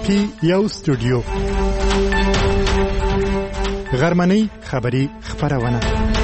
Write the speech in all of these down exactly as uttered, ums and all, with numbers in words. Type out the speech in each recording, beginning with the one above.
پی یو سټوډیو غرمنۍ خبری خبرونه.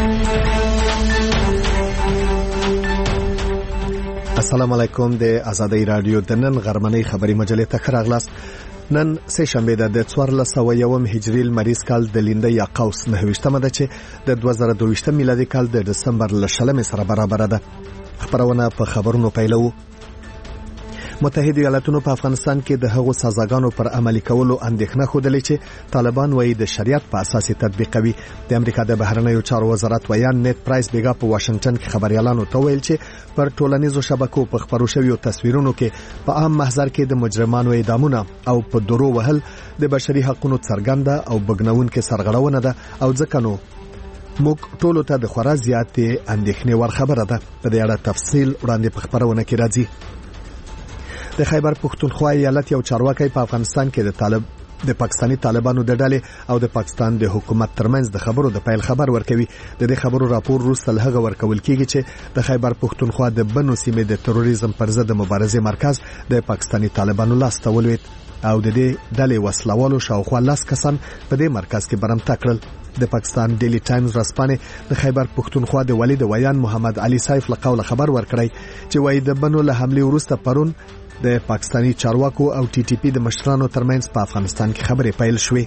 السلام علیکم. د آزادۍ رادیو د نن غرمنۍ خبری مجلې ته ښه راغلاست. نن سه شنبه ده د څوارلس سوه یوم هجري لمریز کال د لینده یا قوس نهه ویشتمه ده چې د دوه زره دوه ویشتم میلادي کال د دسمبر ل شلمې سره برابر ده. خبرونه په خبرونو پیلو. متحده ایالاتونو په افغانستان کې د هغو سزاګانو پر عملي کولو اندېښنه خوده چې طالبان وايي د شریعت په اساس تطبیقوي. د امریکا د بهرنیو چارو وزارت ویان نیت پرایس بیګا په واشنگټن کې خبريالانو ته ویل چې پر ټولنیزو شبکو په خبرو شویو تصویرونو کې په عام محضر کې د مجرمانو اعدامونه او په درو وهل د بشري حقوقو څرګنده او بګنون کې سرغړونه ده او ځکه نو موږ ټولو ته د خورا زیاتې اندېښنې ور خبره ده. په دې اړه تفصیل وړاندې په خبرونه کې راځي. د خیبر پښتونخوا ایالت یو چارواکي په افغانستان کې د طالب د پاکستانی طالبانو د ډلې او د پاکستان د حکومت ترمنځ د خبرو د پیل خبر ورکوي. د دې خبرو راپور وروسته له هغه ورکول کیږي چې د خیبر پښتونخوا د بنو سیمې د تروریزم پر ضد مبارزې مرکز د پاکستانی طالبانو لاس ته ولوېد او د دې ډلې وسلوالو شاوخوا لاس کسان په دې مرکز کې برمته کړل. د پاکستان ډیلی ټایمز رسپانه د خیبر پښتونخوا د والي د ویان محمد علي سیف له قوله خبر ورکړی چې وایي د بنو له حمله وروسته پرون د پاکستانی چارواکو او ټي ټي پی د مشرانو ترمنځ په افغانستان کې خبرې پیل شوې.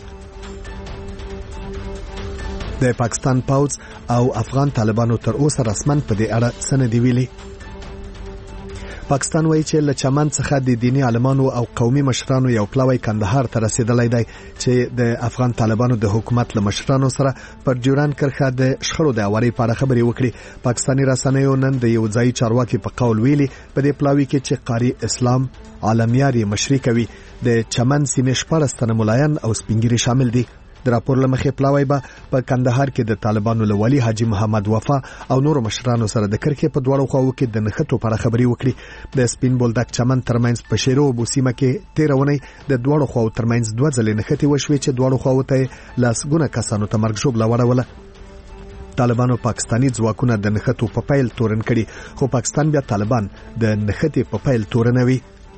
د پاکستان پوځ او افغان طالبانو تر اوسه رسمن په دې اړه سند ویلي. پاکستان وایي چې له چمن څخه د دینی عالمانو او قومي مشرانو یو پلاوی کندهار ته رسیدلی دی چې د افغان طالبانو د حکومت له مشرانو سره پر جوران کرخه د شخړو د اوري په اړه خبرې وکړي. پاکستانی رسنیو نن د یو ځای چارواکي په قول ویلي په دې پلاوی کې چې قاری اسلام عالمیاري مشري کوي د چمن سیمې شپږ تنه ملایان او سپینګری شامل دي. د راپور لمخې پلاوی به په کندهار کې د طالبانو له والي حاجی محمد وفا او نور مشرانو سره د کرکې په دواړو خواو کې د نښتو پر خبري وکړي. د سپین بولدک چمن ترمنځ په شیرو بوسیمه کې تیرونی د دواړو خواو ترمنځ دوه ځلې نښتې وشوي چې دواړو خواو ته لاسګونه کسانو ته مرګ ژوبله وړوله. طالبانو پاکستانی ځواکونه د نښتو په پیل تورن کړي خو پاکستان بیا طالبان د نښتې په پیل تورنوي.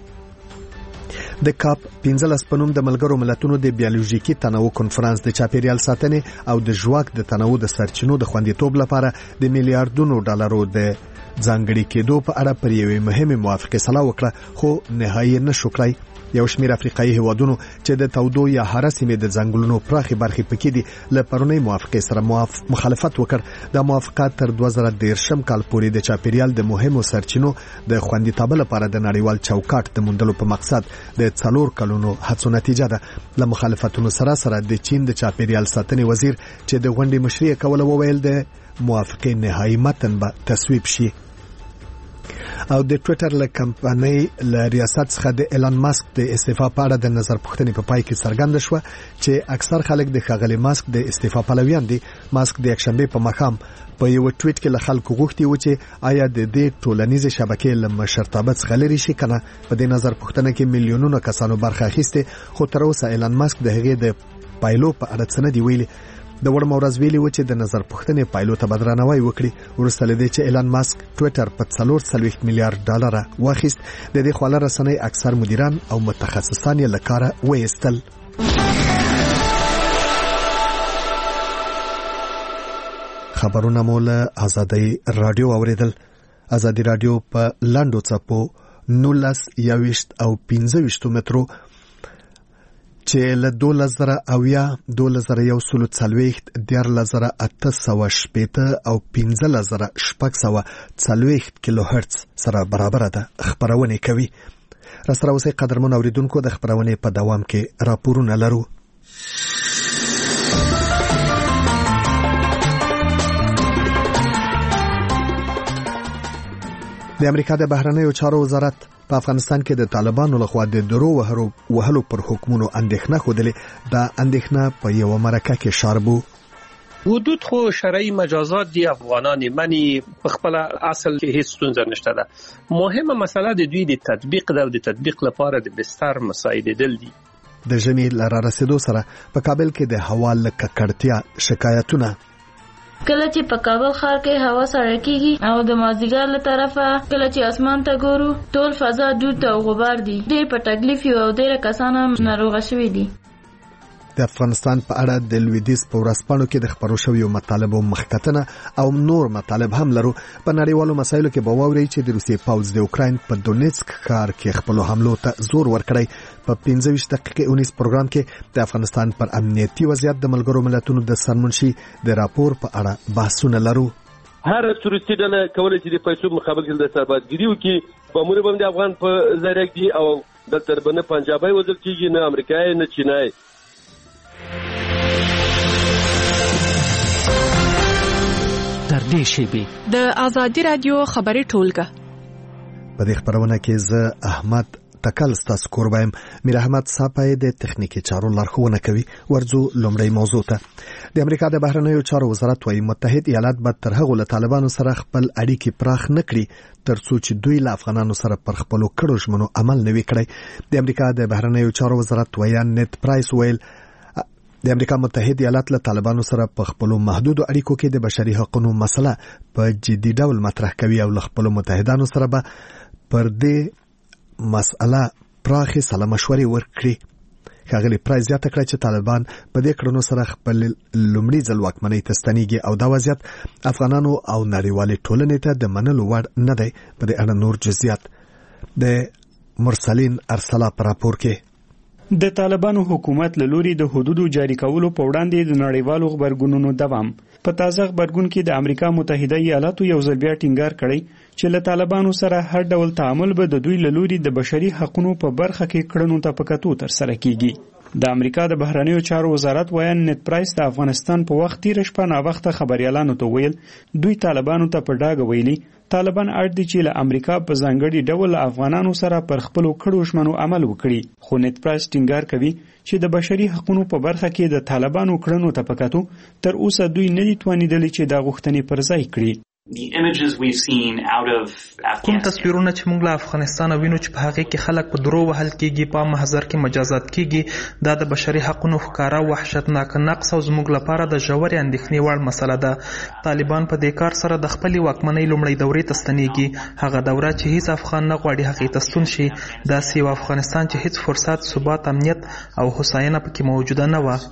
د کاپ پنځلس پنوم د ملګرو ملتونو د بیولوژیکي تنوع کنفرانس د چاپیریال ساتنې او د ژواک د تنوع د سرچینو د خوندیتوب لپاره د میلیارډونو ډالرو د ځانګړي کېدو په اړه پر یوې مهمه موافقه سلا وکړه خو نهایي نشو کړای. یو شمېر افریقایي هیوادونو چې د تودو یا هره سیمې د ځنګلونو پراخي برخې پکې دي له پرونی موافقه سره مخالفت وکړ. د موافقه تر دوه زره دېرشم کال پورې د چاپیریال د مهمو سرچینو د خوندیتوب لپاره د نړیوال چوکاټ د موندلو په مقصد د څلور کلونو هڅو نتیجه ده. له مخالفتونو سره سره د چین د چاپیریال ساتنې وزیر چې د غونډې مشري کوله وویل د موافقه نهایي متن به تصویب شي. او د ټوئیټر له کمپنۍ له ریاست څخه د ایلان ماسک د استعفا په اړه د نظر پوښتنې په پای کې څرګنده شوه چې اکثر خلک د ښاغلي ماسک د استعفا پلویان دي. ماسک د یکشنبه په ماښام په یو ټویټ کې له خلکو غوښتي و چې آیا د دې ټولنیزې شبکې له مشرتابه څخه لري شي کنه. په دې نظر پوښتنه کې میلیونونو کسانو برخه اخیسته خو تر اوسه ایلان ماسک د هغې د پایلو په اړه څه نه دی ویلي. د وړ مورز ویلي و چې د نظر پوښتنې پایلو ته بدرنوي وکړي ورسته لدی چې ایلان ماسک ټوئیټر په څلور سلويخت میلیارډ ډالر واخیست. د دې خواله رسنۍ اکثر مدیران او متخصصان یې لکاره وېستل. خبرونه مول آزادۍ رادیو اوریدل. آزادۍ رادیو په لاندو چپو نولس یوشت او پنځه ویشت مترو چې له دولس زره اویا دولس زره یو سلو څلوېښت دیارلس زره اته سوه شپېته او پنځلس زره شپږ سوه څلوېښت کیلو هرتز سره برابر ده. خبرونه کوي راسره اوسئ قدرمن اوریدونکو. د خبرونه په دوام کې راپورونه لرو. د امریکا د بهرنیو چارو وزارت په افغانستان کې د طالبانو لخوا د درو وهلو پر حکمونو اندېښنه خوده. دا اندېښنه په یو مرکه کې شاربو. حدود خو شرعي مجازات دی افغانان منی په خپل اصل کې هیڅ ستونزه نشته ده. مهمه مسله د دوی د تطبیق ده او د تطبیق لپاره د بستر مساعدېدل دي. د ژمي لاره رسیدو سره په کابل کې د هوا له ککړتیا شکایتونه کله چې په کابل ښار کې هوا سړه کیږي او د مازیګر له طرفه کله چې اسمان ته ګورو ټول فضا دود او غبار دي. ډېر په تکلیف یو او ډېر کسان هم ناروغه شوي دي. د افغانستان په اړه د لویدیځ په ورځپاڼو کې د خبرو شویو مطالبو مخکتنه او نور مطالب هم لرو. په نړیوالو مسایلو کې به واورئ چې د روسیې پوځ د اوکراین په دونیتسک ښار کې خپل حملو ته زور ورکړی. په پنځه ویشت دقیقې اونیز پروګرام کې د افغانستان پر امنیتي وضعیت د ملګرو ملتونو د سرمنشي د راپور په اړه بحثونه لرو. هر تروریستي ډله کولای شي د پیسو مقابل کې د سربازګریو کې په امور باندې افغان په ذریعہ کې او د تربنه پنجابي وزیر کېږي نه امریکایي نه چینایي. تر دې شیبې د آزادي رادیو خبري ټولګه په دې خبرونه کې زه احمد تکل ستاسو کوربایم. میر احمد صاحب د تخنیکی چارو لارښوونه کوي. ورځو لومړی موضوع ته. د امریکا د بهرنیو چارو وزارت وايي متحد ایالات به تر هغه له طالبانو سره خپل اړیکې پراخ نکړي ترڅو چې دوی له افغانانو سره پر خپلو کړو ژمنو عمل نه وکړي. د امریکا د بهرنیو چارو وزارت ویان نیت پرایس ویل د امریکا متحد ایالات له طالبانو سره په خپل محدود اړیکو کې د بشري حقوقو مسله په جدي ډول مطرح کوي او له خپل متحدانو سره به پر دې مسله پراخه سلا مشورې ورکړي. ښاغلي پرایس زیاته کړه چې طالبان په دې کړنو سره خپل لومړي ځل واکمنۍ ته ستنېږي او دا وضعیت افغانانو او نړیوالې ټولنې ته د منلو وړ نه دی. په دې اړه نور جزئیات د مرسلین ارسلا پر راپور کې. د طالبانو حکومت له لوري د حدودو جاری کولو په وړاندې د نړیوالو خبرګونونو دوام. په تازه خبرګون کې د امریکا متحده ایالاتو یو ځل بیا ټینګار کړی چې له طالبانو سره هر ډول تعامل به د دوی له لوري د بشري حقوقو په برخه کې کړنو ته په کتو تر سره کیږي. د امریکا د بهرنیو چارو وزارت ویان نیت پرایس د افغانستان په وخت تیر شپه نا وخت خبريالانو ته ویل دوی طالبانو ته په ډاګه ویلي طالبان اړ دي چې له امریکا په ځانګړي ډول افغانانو سره پر خپل کړو ژمنو عمل وکړي. خو نیت پرایس ټینګار کوي چې د بشري حقوقو په برخه کې د طالبانو کړنو ته په کتو تر اوسه دوی نه دي توانیدلي چې دا غوښتنې پر ځای کړي. کوم تصویرونه چې موږ له افغانستان وینو چې په هغه کې خلک په درو وهل کېږي په محضر کې مجازات کېږي دا د بشري حقوقو ښکارا وحشتناک نقص او زموږ لپاره د ژورې اندېښنې وړ مسله ده. طالبان په دې کار سره د خپلې واکمنۍ لومړۍ دورې ته ستنېږي. هغه دوره چې هیڅ افغان نه غواړي هغې ته ستون شي. داسې یو افغانستان چې هیڅ فرصت ثبات امنیت او هوساینه پکې موجوده نه وه.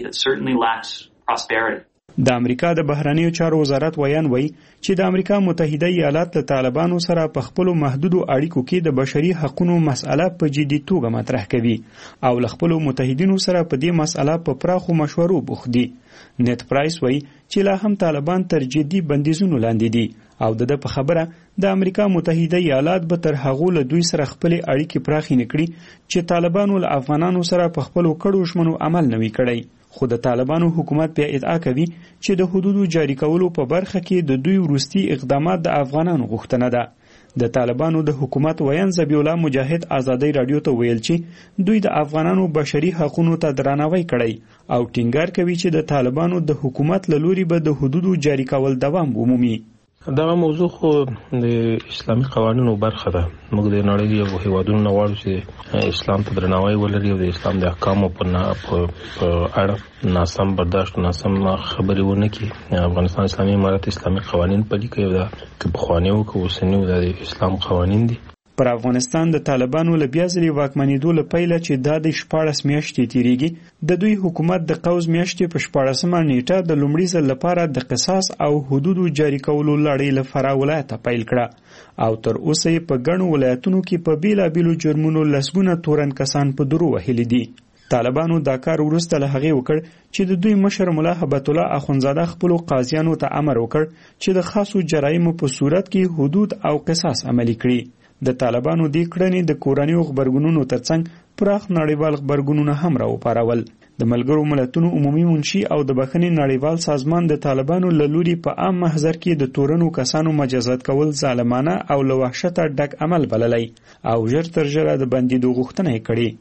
د امریکا د بهرنیو چارو وزارت ویان وایي چې د امریکا متحده ایالات له طالبانو سره په خپل محدودو اړیکو کې د بشري حقوقو مسأله په جدي توګه مطرح کوي او له خپل متحدینو سره په دې مسأله په پراخو مشورو بوخت دي. نیت پرایس وایي چې لا هم طالبان تر جدي بندیزونو لاندې دي او د په خبره د امریکا متحده ایالات به تر هغه له دوی سره خپل اړیکې پراخې نکړي چې طالبانو له افغانانو سره په خپل کړو ژمنو عمل نه وی کړی. خو د طالبانو حکومت بیا ادعا کوي چې د حدودو جاری کولو په برخه کې د دوی وروستي اقدامات د افغانانو غوښتنه ده. د طالبانو د حکومت ویان ذبیح الله مجاهد آزادۍ رادیو ته ویل چې دوی د افغانانو بشري حقوقو ته درناوی کړی او ټینګار کوي چې د طالبانو د حکومت له لوري به د حدودو جاری کول دوام ومومي. دا موضوع خو د اسلامي قوانینو برخه ده. موږ د نړۍ یو هیوادونو نه غواړو چې اسلام ته درناوی ولري او د اسلام د احکامو په اړه ناسم برداشت او ناسم خبرې ونه کړي. افغانستان اسلامي امارت اسلامي قوانین پلي کوي دا که پخواني او که اوسني د اسلام قوانین دي. پر افغانستان د طالبانو له بیا ځلې واکمنېدو له پیله چې دا د شپاړس میاشتې تیریږي د دوی حکومت د قوز میاشتې په شپاړسمه نیټه د لومړي ځل لپاره د قصاص او حدودو جاری کولو لړۍ له فراه ولایته پیل کړه او تر اوسه یې په ګڼو ولایتونو کې په بیلابیلو جرمونو لسګونه تورن کسان په درو وهلي دي. طالبانو دا کار وروسته له هغې وکړ چې د دوی مشر ملا هبت الله اخونزاده خپلو قاضیانو ته امر وکړ چې د خاصو جرایمو په صورت کې حدود او قصاص عملي کړي. د طالبانو دې کړنې د کورنیو خبرګونونو ترڅنګ پراخ نړیوال خبرګونونه هم راوپارول. د ملګرو ملتونو عمومي منشي او د بخښنې نړیوال سازمان د طالبانو له لوري په عام محضر کې د تورنو کسانو مجازات کول ظالمانه او له وحشته ډک عمل بللی او ژر تر ژره د بندېدو غوښتنه یې کړې.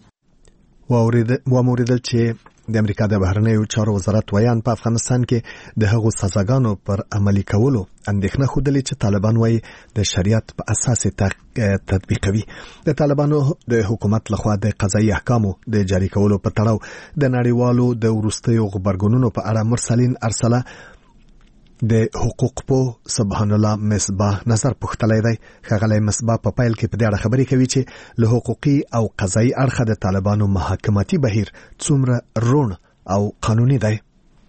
واوریدل چې د امریکا د بهرنیو چارو وزارت ویان په افغانستان کې د هغو سزاګانو پر عملي کولو اندېښنه ښودلې چې طالبان وايي د شریعت په اساس تطبیقوي. د طالبانو د حکومت لخوا د قضایي احکامو د جاری کولو په تړاو د نړیوالو د وروستیو خبرګونونو په اړه مرسلین ارسله د حقوق پو سبحان الله مصباح نظر پختلای دی خغلی مصباح په پایل کې په دې اړه خبرې کوي چې له حقوقي او قضایي اړخه د طالبانو محاکماتي بهیر څومره رون او قانوني دی.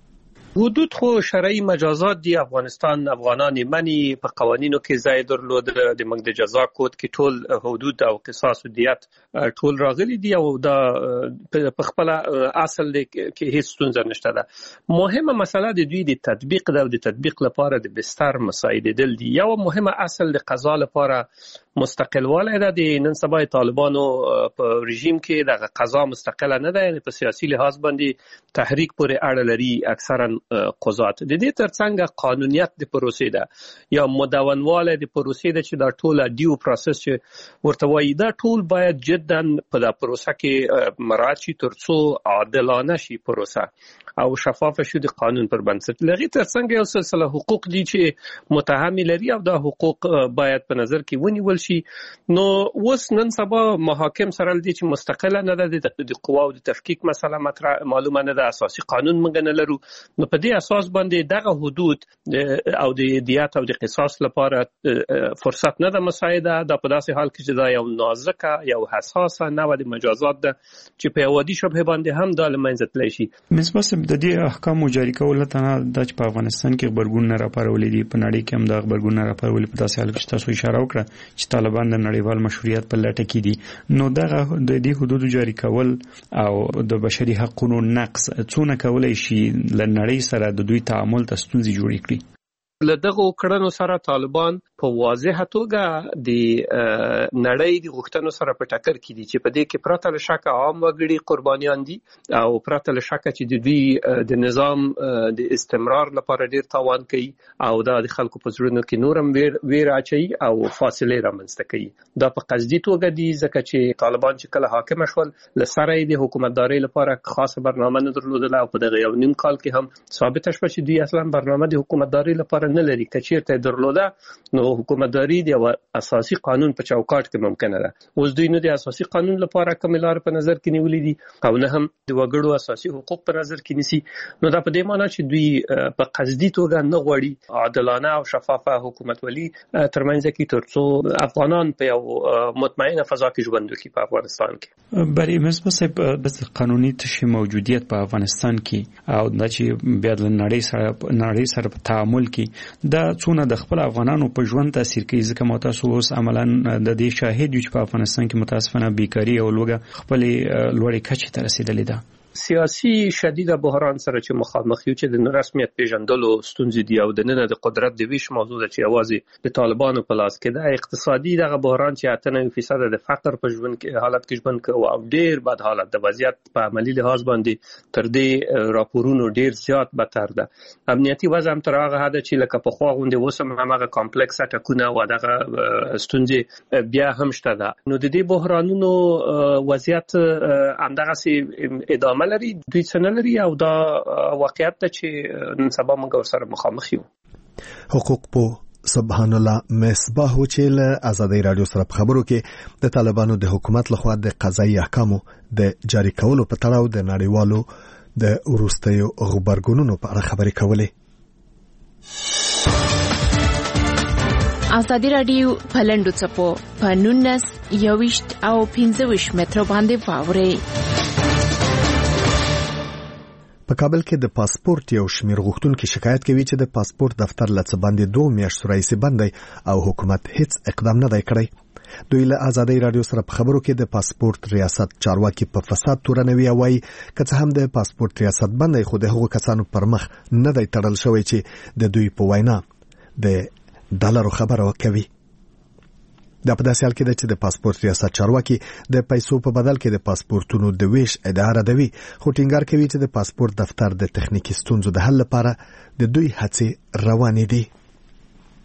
حدود خو شرعي مجازات دي. افغانستان افغانان منی په قوانینو کې ځای درلود. د موږ د جزا کود کې ټول حدود او قصاص او دیت ټول راغلي دي او دا په خپل اصل کې هیڅ ستونزه نشته ده. مهمه مسله د دوی د تطبیق ده او د تطبیق لپاره د بستر مساعدېدل دي. یو مهمه اصل د قضا لپاره مستقلواله ده. د نن سبا طالبانو په رژیم کې د قضا مستقله نه ده، یعنی په سیاسي لحاظ باندې تحریک پورې اړه لري اکثرا قضات. د دې ترڅنګ قانونیت د پروسې ده یا مدونواله د پروسې ده چې دا ټول ډیو پروسس چې ورته وایي دا ټول باید جدا په دا پروسه کې مراعات شي ترڅو عادلانه شي پروسه او شفاف شي د قانون پر بنسټ. لغې ترڅنګ یو سلسله حقوق دي چې متهم لري او دا حقوق باید په نظر کې ونیول شي. نو اوس نن سبا محاکم سره دي چې مستقله نه ده، د قوا او د تفکیک مسله مطرح معلومه نه ده، اساسي قانون موږ نه لرو. نو په دې اساس باندې دغه حدود او د دیات او د قصاص لپاره فرصت نه ده مساعده. دا په داسې حال کې چې دا یو نازکه یو حساسه نوع د مجازات ده چې په یوادي شبهه باندې هم د لمنځه تللی شي. مصباح د دې احکام جاری کول ته نه د په افغانستان کې خبرګون نه راپارولې دي، په نړۍ کې هم د خبرګون نه راپارولې. په داسې حال کې تاسو اشاره وکړه چې طالبان د نړیوال مشروعیت په لټه کې دي. نو دغه د دې حدود جاری کول او د بشري حقوقو نقض څونه کولای شي ل نړۍ سره د دوی تعامل ته ستونزې جوړې کړي؟ له دغه کړنو سره طالبان په واضحه توګه د نړۍ د غوښتنو سره په ټکر کې دي چې په دې کې پرته له شک عام وګړي قربانیان دي او پرته له شک چې د دوی د نظام د استمرار لپاره ډیر تاوان کوي او دا د خلکو په زړونو کې نورم ویر ویر اچي او فاصله رامنځته کوي. دا په قصدي توګه دي ځکه چې طالبان چې کله حاکم شول لسره د حکومتداري لپاره خاصه برنامه نه درلودله او په دغه یو نیم کال کې هم ثابت شوه چې دوی اصلا برنامه د حکومتداري لپاره نه لري. کچیرته درلوده نو حکومتداري د اساسي قانون په چوکاټ کې ممکنه ده. اوس دوی نو د اساسي قانون لپاره کوم لار په نظر کې نیولې دي او نه هم د وګړو اساسي حقوق په نظر کې نیسي. نو دا په دې معنی چې دوی په قصدي توګه نه غواړي عادلانه او شفافه حکومتولي ترمنځ کې ترڅو افغانان په یو مطمئنه فضا کې ژوند وکړي په افغانستان کې. بری مصباح د قانوني تشریح موجودیت په افغانستان کې او د چې بیا د نړۍ سره نړۍ سره په تعامل کې دا څونه د خپل افغانانو په ژوند تاثیر کوي؟ ځکه متاسو اوس عملاً د دې شاهد یو چې په افغانستان کې متاسفانه بیکاری او لوګه خپل لوړې کچې ته رسیدلې ده. سیاسي شدیده بحران سره چې مخامخ یو چې د رسمیت پیژندلو ستونزې دی او د نن د قدرت د ویش موضوع ده چې اوازې د طالبانو په لاس کې ده. اقتصادي دغه بحران چې اته نه فیصد د فقر په ژوند کې حالت کې ژوند کوي او ډیر بد حالت د وضعیت په عملی لحاظ باندې تر دې راپورونو ډیر زیات بدتر ده. امنیتي وضع هم تر هغه حد چې لکه په خوا غونډه وسم هغه کمپلیکس ټکونه او دغه ستونزې بیا هم شته ده. نو د دې بحرانونو وضعیت همدغه سي ادامه لري دوی څنګه لري او دا واقعیت ته چې نن سبا موږ سره مخامخ یو. حقوق پو سبحان الله مصباح چې له آزادۍ رادیو سره خبرو کې د طالبانو د حکومت لخوا د قضایي احکامو د جاری کولو په تړاو د نړیوالو د وروستیو خبرګونونو په اړه خبرې کولې. آزادۍ رادیو پلندو چپو پنونس یوشت او پنځوش متر باندې واوري. په کابل کې د پاسپورت یو شمیر غوښتونکو شکایت کوي چې د پاسپورت دفتر لڅ باندې دوه میاشتې راځي بندي او حکومت هیڅ اقدام نه دی کړی. دوی له آزادۍ رادیو سره په خبرو کې د پاسپورت ریاست چارواکي په فساد تورنوي وایي که هم د پاسپورت ریاست بندي خو د هغو کسانو پر مخ نه دی تړل شوی چې د دوی په وینا د ډالرو خبره کوي. دا په داسې حال کې ده چې د پاسپورت ریاست چارواکي د پیسو په بدل کې د پاسپورتونو د ویش ادعا ردوي، خو ټینګار کوي چې د پاسپورت دفتر د تخنیکی ستونزو د حل لپاره د دوی هڅې روانې دي.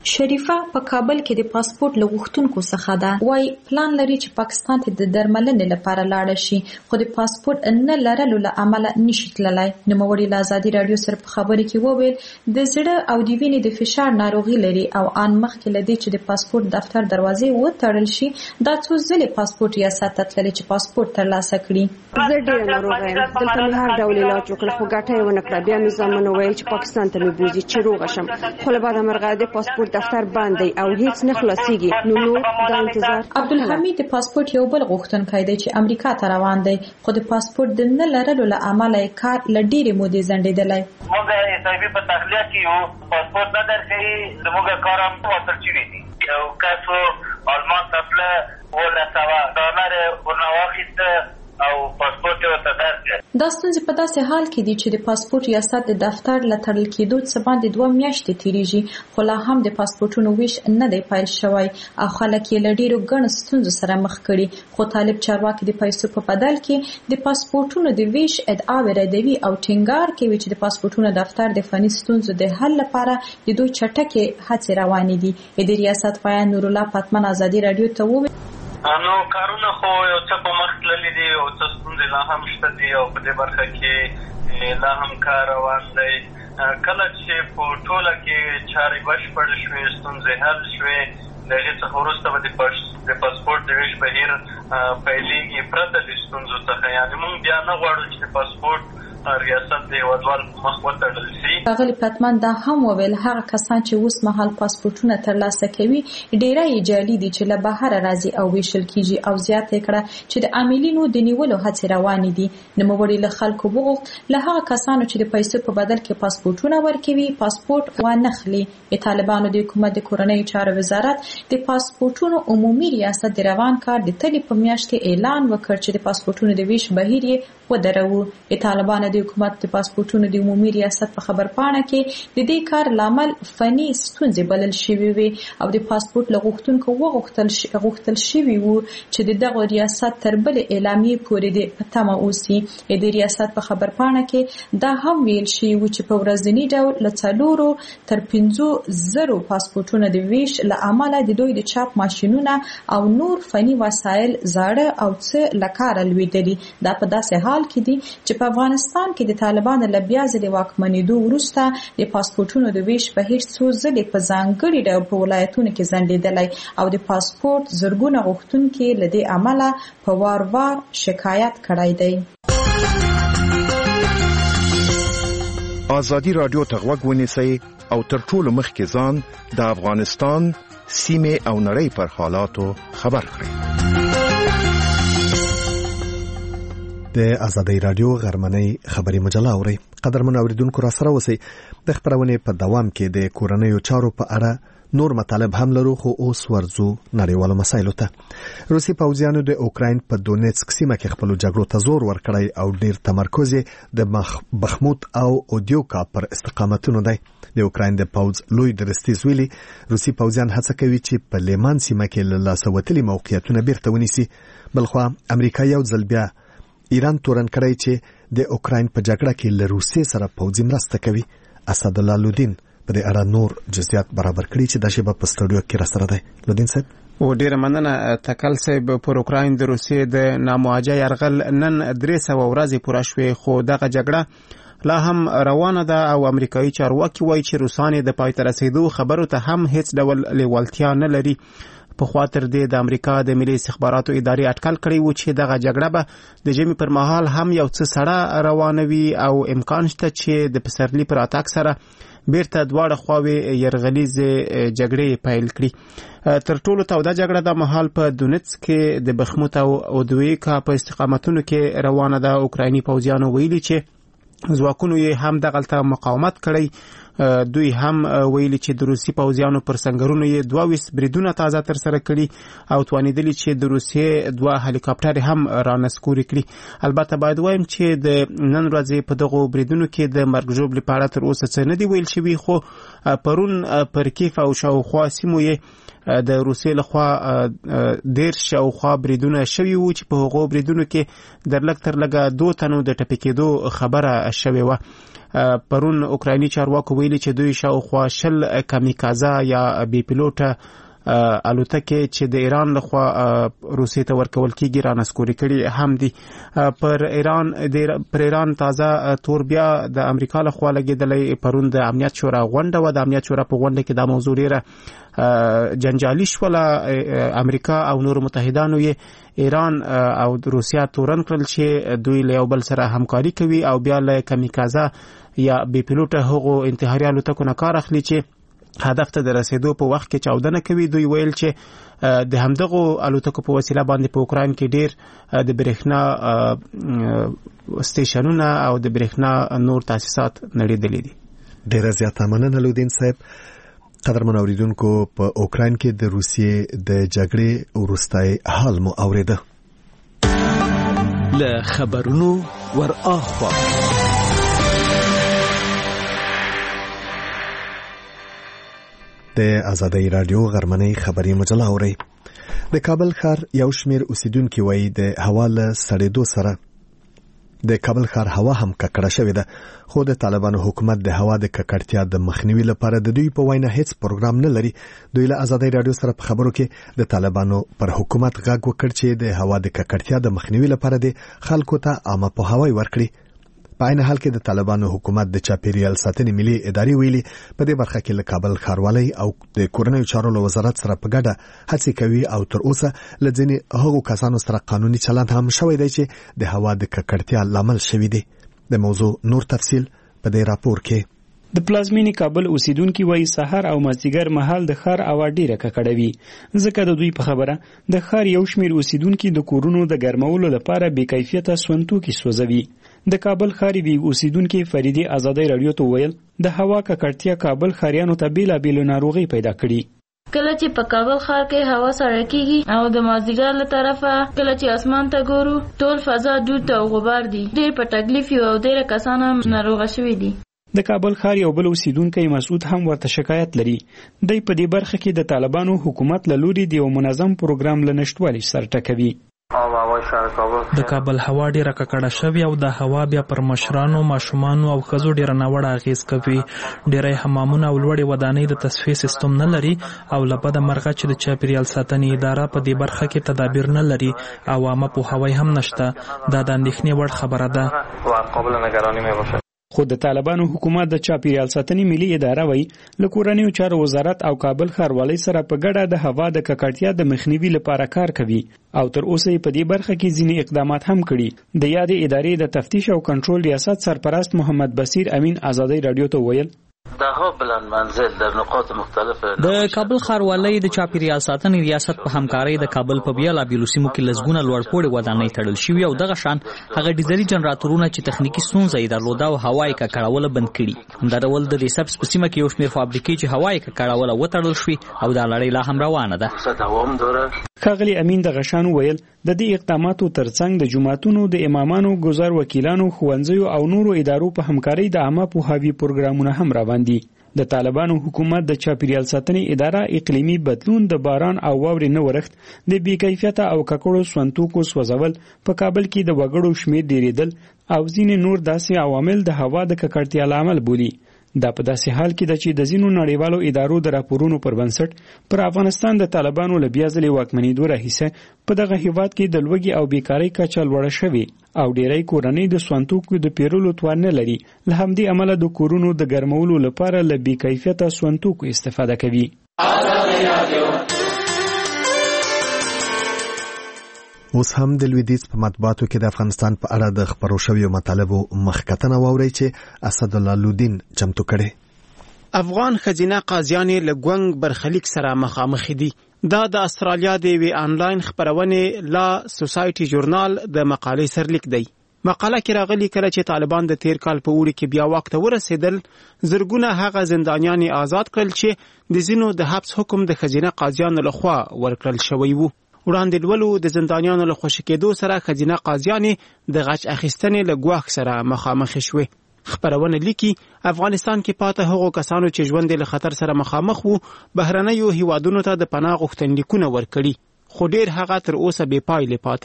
شریفه په کابل کې د پاسپورت لغوښتونکو څخه ده. وای پلان لري چې پاکستان ته د درملنې لپاره لاړ شي خو د پاسپورت نه لرلو له امله نشي تللی. نوموړي له ازادي رادیو سره په خبرې کې وویل د زړه او د وینې د فشار ناروغي لري او ان مخکې لدی چې د پاسپورت دفتر دروازې وتړل شي دا څو ځلې پاسپورت ریاست ته تللی چې پاسپورت ترلاسه کړي. زه ډېره ناروغه یم. دلته مې هر ډول علاج وکړ خو ګټه یې ونه کړه. بیا مې زامنو ویل چې پاکستان ته مې بوځي چې روغه شم خو له بعده مرغه د پاسپورت دفتر بند دی او هیڅ نه خلاصيږي. نو نور دا انتظار. عبدالحمید د پاسپورت یو بل غوښتونکی دی چې امریکا ته روان دی خو د پاسپورت د نه لرلو له امله یې کار له ډېرې مودې ځنډېدلی. موږ ایسایبي په تخلیه کې یو پاسپورت نه درکوي زموږ کار هم معطل شوي دي. یو کس و آلمان ته تله اوولس سوه ډالر یې ورنه واخیسته او پاسپورت یې ورته درکړ. دا ستونزې په داسې حال کې دي چې د پاسپورت ریاست د دفتر له تړل کېدو څخه باندې دوه میاشتې تېرېږي خو لا هم د پاسپورتونو ویش نه دی پیل شوی او خلک یې له ډېرو ګڼو ستونزو سره مخ کړي. خو طالب چارواکي د پیسو په بدل کې د پاسپورتونو د ویش ادعاوې ردوي او ټینګار کوي چې د پاسپورتونو دفتر د فني ستونزو د حل لپاره د دوی چټکې هڅې روانې دي. د ریاست پایان نور الله پتمن ازادي رادیو ته وویل نو کارونه خو یو څه په مخ تللي دي او څه ستونزې لا هم شته دي او په دې برخه کې لا هم کار روان دی. کله چې په ټوله کې چارې بشپړې شوې ستونزې حل شوې د هغې څخه وروسته به د پاسپورت د ویش بهیر پیلېږي پرته د ستونزو څخه. یعنې موږ بیا نه غواړو چې د پاسپورت ریاست د هیوادوال مخ وتړل شي. ښاغلي پتمن دا هم وویل هغه کسان چې اوس مهال پاسپورتونه ترلاسه کوي ډېری یې جعلي دي چې له بهره راځي او ویشل کیږي او زیاته کړه چې د عاملینو د نیولو هڅې روانې دي. نوموړي له خلکو وغوښتل له هغه کسانو چې د پیسو په بدل کې پاسپورتونه ورکوي پاسپورت وانخلي. د طالبانو د حکومت د کورنیو چارو وزارت د پاسپورتونو عمومي ریاست د روان کار د تلې په میاشت کې اعلان وکړ چې د پاسپورتونو د ویش بهیر یې ودروو. د طالبانو د حکومت د پاسپورتونو د عمومي ریاست په خبرپاڼه کې د دې کار لامل فني ستونزې بلل شوی وي او د پاسپورت لغوښتونکو وغوښتل غوښتل شوی وو چې د دغه ریاست تر بل اعلامیې پورې د پتمه اوسي. د ریاست په خبرپاڼه کې دا هم ویل شوی وو چې په ورځنی ډول له څلورو تر پنځو زرو پاسپورتونو د ویش له امله د دوی د چاپ ماشینونه او نور فني وسایل زاړه او څه لکاره لویدلي. دا په داسې حال کې دي چې په افغانستان کې د طالبانو له بیا ځلې واکمنېدو وروسته د پاسپورتونو د ویش بهیر څو ځلې په ځانګړي ډول په ولایتونو کې ځنډېدلی او د پاسپورت زرګونه غوښتونکي له دې امله په وار وار شکایت کړی دی. ازادي رادیو ته غوږ ونیسئ او تر ټولو مخکې ځان د افغانستان سیمې او نړۍ پر حالاتو خبر کړئ. د ازادي رادیو غرمنۍ خبري مجله اوري. قدرمن اوریدونکو را سره اوسئ. د خبرونې په دوام کې د کورنیو چارو په اړه نور مطالب هم لرو خو اوس ورځو نړیوالو مسایلو ته. روسي پوځیانو د اوکراین په دونیتسک سیمه کې خپل جګړو ته زور ورکړی او ډیر تمرکز د بخموت او اودیوکا پر استقامتونو دی. د اوکراین د پوځ لوی درستیز ویلي روسي پوځیان هڅه کوي چې په لیمان سیمه کې له لاسه وتلي موقعیتونه بیرته ونیسي. بلخوا امریکا یو ځل بیا ایران تورن کړی چې د اوکراین په جګړه کې له روسیې سره پوځي مرسته کوي. اسد الله لودین په دې اړه نور جزئیات برابر کړي چې د شیبه په سټوډیو کې را سره دی. لودین صاحب او ډیره مننه تکل صاحب. پر اوکراین د روسیې د نامواجه يرغل نن درې سوه ورځې پوره شوې خو دغه جګړه لا هم روانه ده او امریکایي چارواکي وایي چې روسان د پای ته رسیدو خبرو ته هم هیڅ ډول لیوالتیا نه لري. په خاطر د امریکا د ملي استخباراتو ادارې اټکل کړی و چې دغه جګړه به د جمی پر مهال هم یو څه سړه روانوي او امکان شته چې د پسرلي پر اتاک سره بیرته دواړه خواوې يرغلیز جګړې پیل کړي. تر ټولو توده جګړه د مهال په دونیتسک کې د بخموت او اودویکا په استقامتونو کې روانه ده. اوکرایني پوځیانو ویلي چې ځواکونو یې هم دغلته مقاومت کړی. دوی هم ویلي چې د روسي پوځیانو پر سنگرونو یې دوه ویس بریدونه تازه تر سره کړي او توانیدلی چې د روسیې دوه هلیکاپټر هم رانسکوري کړي. البته باید وایم چې د نن ورځې په دغه بریدونو کې د مرګ ژوبلې په اړه تر اوسه څه نه دی ویل شوي خو پرون پر کیف او شاوخوا سیمو یې د روسیې لخوا ډېر شاوخوا بریدونه شوي وو چې په هغو بریدونو کې در لږ تر لږه دوه تنو د ټپي کېدو خبره شوې وه. پرون اوکرایني چارواکو ویلي چې دوی شاوخوا شل کامیکازا یا بي پیلوټه الوتکې چې د ایران لخوا روسیې ته ورکول کېږي رانسکوري کړي هم دي. پر ایران د پر ایران تازه تور بیا د امریکا لخوا لګېدلی پرون د امنیت شورا غونډه و. د امنیت شورا په غونډه کې دا موضوع ډېره جنجالي شوله. امریکا او نور متحدانو یې ایران او روسیا تورن کړل چې دوی له یو بل سره همکاري کوي او بیا له کامیکازا یا بي پیلوټه هغو انتحاري الوتکو نه کار اخلي چې هدف ته د رسیدو په وخت کې چاودنه کوي. دوی ویل چې د همدغو الوتکو په وسیله باندې په اوکراین کې ډیر د برېښنا سټیشنونه او د برېښنا نور تاسیسات نړیدلي دي. ډیره زیاته مننه لودین صاحب. قدرمن اوریدونکو په اوکراین کې د روسیې د جګړې وروستی حال مو اوریده. له خبرونو ور اخوا د آزادۍ رادیو غرمنۍ خبري مجله اوري. د کابل ښار یو شمیر اوسیدونکو وایي د هوا له سړېدو سره د کابل ښار هوا هم ککړه شوې ده، خو د طالبانو حکومت د هوا د ککړتیا د مخنیوي لپاره د دوی په وینا هیڅ پروګرام نه لري. دوی له آزادۍ رادیو سره په خبرو کې د طالبانو پر حکومت غږ وکړ چې د هوا د ککړتیا د مخنیوي لپاره د خلکو ته عامه پوهاوی ورکړي. په عین حال کې د طالبانو حکومت د چاپیریال ساتنې ملي ادارې ویلي په دې برخه کې له کابل ښاروالۍ او د کورنیو چارو له وزارت سره په ګډه هڅې کوي او تر اوسه له ځینې هغو کسانو سره قانوني چلند هم شوی دی چې د هوا د ککړتیا لامل شوی دی. د موضوع نور تفصیل په دې راپور کې. د پلازمینې کابل اوسیدونکو وایي سحر او مازدیګر مهال د ښار هوا ډیره ککړه وي، ځکه د دوی په خبره د ښار یو شمیر اوسیدونکو د کورونو د ګرمولو لپاره بې کیفیته سونتوکي سوځوي. د کابل ښار وی اوسیدونکو فریدي آزادۍ رادیو ته ویل د هوا ککړتیا کابل ښاریانو ته بیلابیل ناروغي پیدا کړي. کله چې په کابل ښار کې هوا سړه کیږي او د مازدیګر له طرفه کله چې اسمان ته ګورو ټول فضا دود او غبار دي. ډېر په تکلیف او ډېر کسان هم ناروغه شوي دي. د کابل ښار یو بل اوسیدونکی مسعود هم ورته شکایت لري. دی په دې برخه کې د طالبانو حکومت له لوري د یو منظم پروګرام له نشټوالي سره ټکوي. د کابل هوا ډیره ککړه شوې او د هوا بیا پر مشرانو، ماشومانو او ښځو ډیره ناوړه اغیز کوي. ډیری حمامونه او لوړې ودانۍ د تصفیې سیستم نه لري او له بده مرغه چې د چاپیریال ساتنې اداره په دې برخه کې تدابیر نه لري او عامه پوهاوی هم نشته. دا د اندېښنې وړ خبره ده. خو د طالبانو حکومت د چاپیریال ساتنې ملي اداره وایي له کورنیو چارو وزارت او کابل ښاروالۍ سره په ګډه د هوا د ککړتیا د مخنیوي لپاره کار کوي او تر اوسه په دې برخه کې ځینې اقدامات هم کړي. د یادې ادارې د تفتیش او کنټرول ریاست سرپرست محمد بصیر امین آزادۍ رادیو ته ویل د کابل ښاروالۍ د چاپیریال ساتنې ریاست په همکارۍ د کابل په بیلابیلو سیمو کې لسګونه لوړپوړې ودانۍ تړل شوي او دغه شان هغه ډیزلي جنراتورونه چې تخنیکي ستونزه یې درلوده او هوا یې ککړوله بند کړي. همدا ډول د ریسپس په سیمه کې یو شمېر فابریکې چې هوا یې ککړوله وتړل شوي او دا لړۍ لا هم روانه ده. ښاغلي امین دغه شان ویل د دې اقداماتو ترڅنګ د جماعتونو د امامانو، ګذر وکیلانو، ښوونځیو او نورو ادارو په همکارۍ د عامه پوهاوي پروګرامونه هم روان دي. د طالبانو حکومت د چاپیریال ساتنې اداره اقلیمي بدلون، د باران او واورې نه ورښت، د بې کیفیته او ککړو سونتوکو سوځول، په کابل کې د وګړو شمېر ډېرېدل او ځینې نور داسې عوامل د هوا د ککړتیا لامل بولي. دا په داسې حال کې ده چې د ځینو نړیوالو ادارو د راپورونو پر بنسټ پر افغانستان د طالبانو له بیا ځلې واکمنېدو راهیسه په دغه هیواد کې د لوږې او بیکارۍ کچه لوړه شوې او ډېری کورنۍ د سونتوکو د پیرلو توان نه لري. له همدې امله د کورونو د ګرمولو لپاره له بې کیفیته سونتوکو استفاده کوي. اوس هم د لویدیځ په مطبوعاتو کې د افغانستان په اړه د خبرو شویو مطالبو مخکتنه واورئ چې اسد الله لودین چمتو کړي. افغان خزینه قاضیانې له ګونګ برخلیک سره مخامخ دي. دا د استرالیا د یوې آنلاین خپرونې لا سوسایټي ژورنال د مقالې سرلیک دی. مقاله کې راغلي کله چې طالبان د تیر کال په وړي کې بیا واک ته ورسېدل، زرګونه هغه زندانیان آزاد کړل چې د ځینو د حبس حکم د خزینه قاضیانو لخوا ورکړل شوی وو. وړاندې لولو د زندانیانو له خوشي کېدو سره خزینه قاضیانې د غچ اخیستنې له ګواښ سره مخامخ شوې. خبرونه لیکي افغانستان کې پاته هغو کسانو چې ژوند له خطر سره مخامخ وو بهرنیو هیوادونو ته د پناه غوښتنلیکونه ورکړي، خو ډېر هغه تر اوسه بې پایلې پاته دي.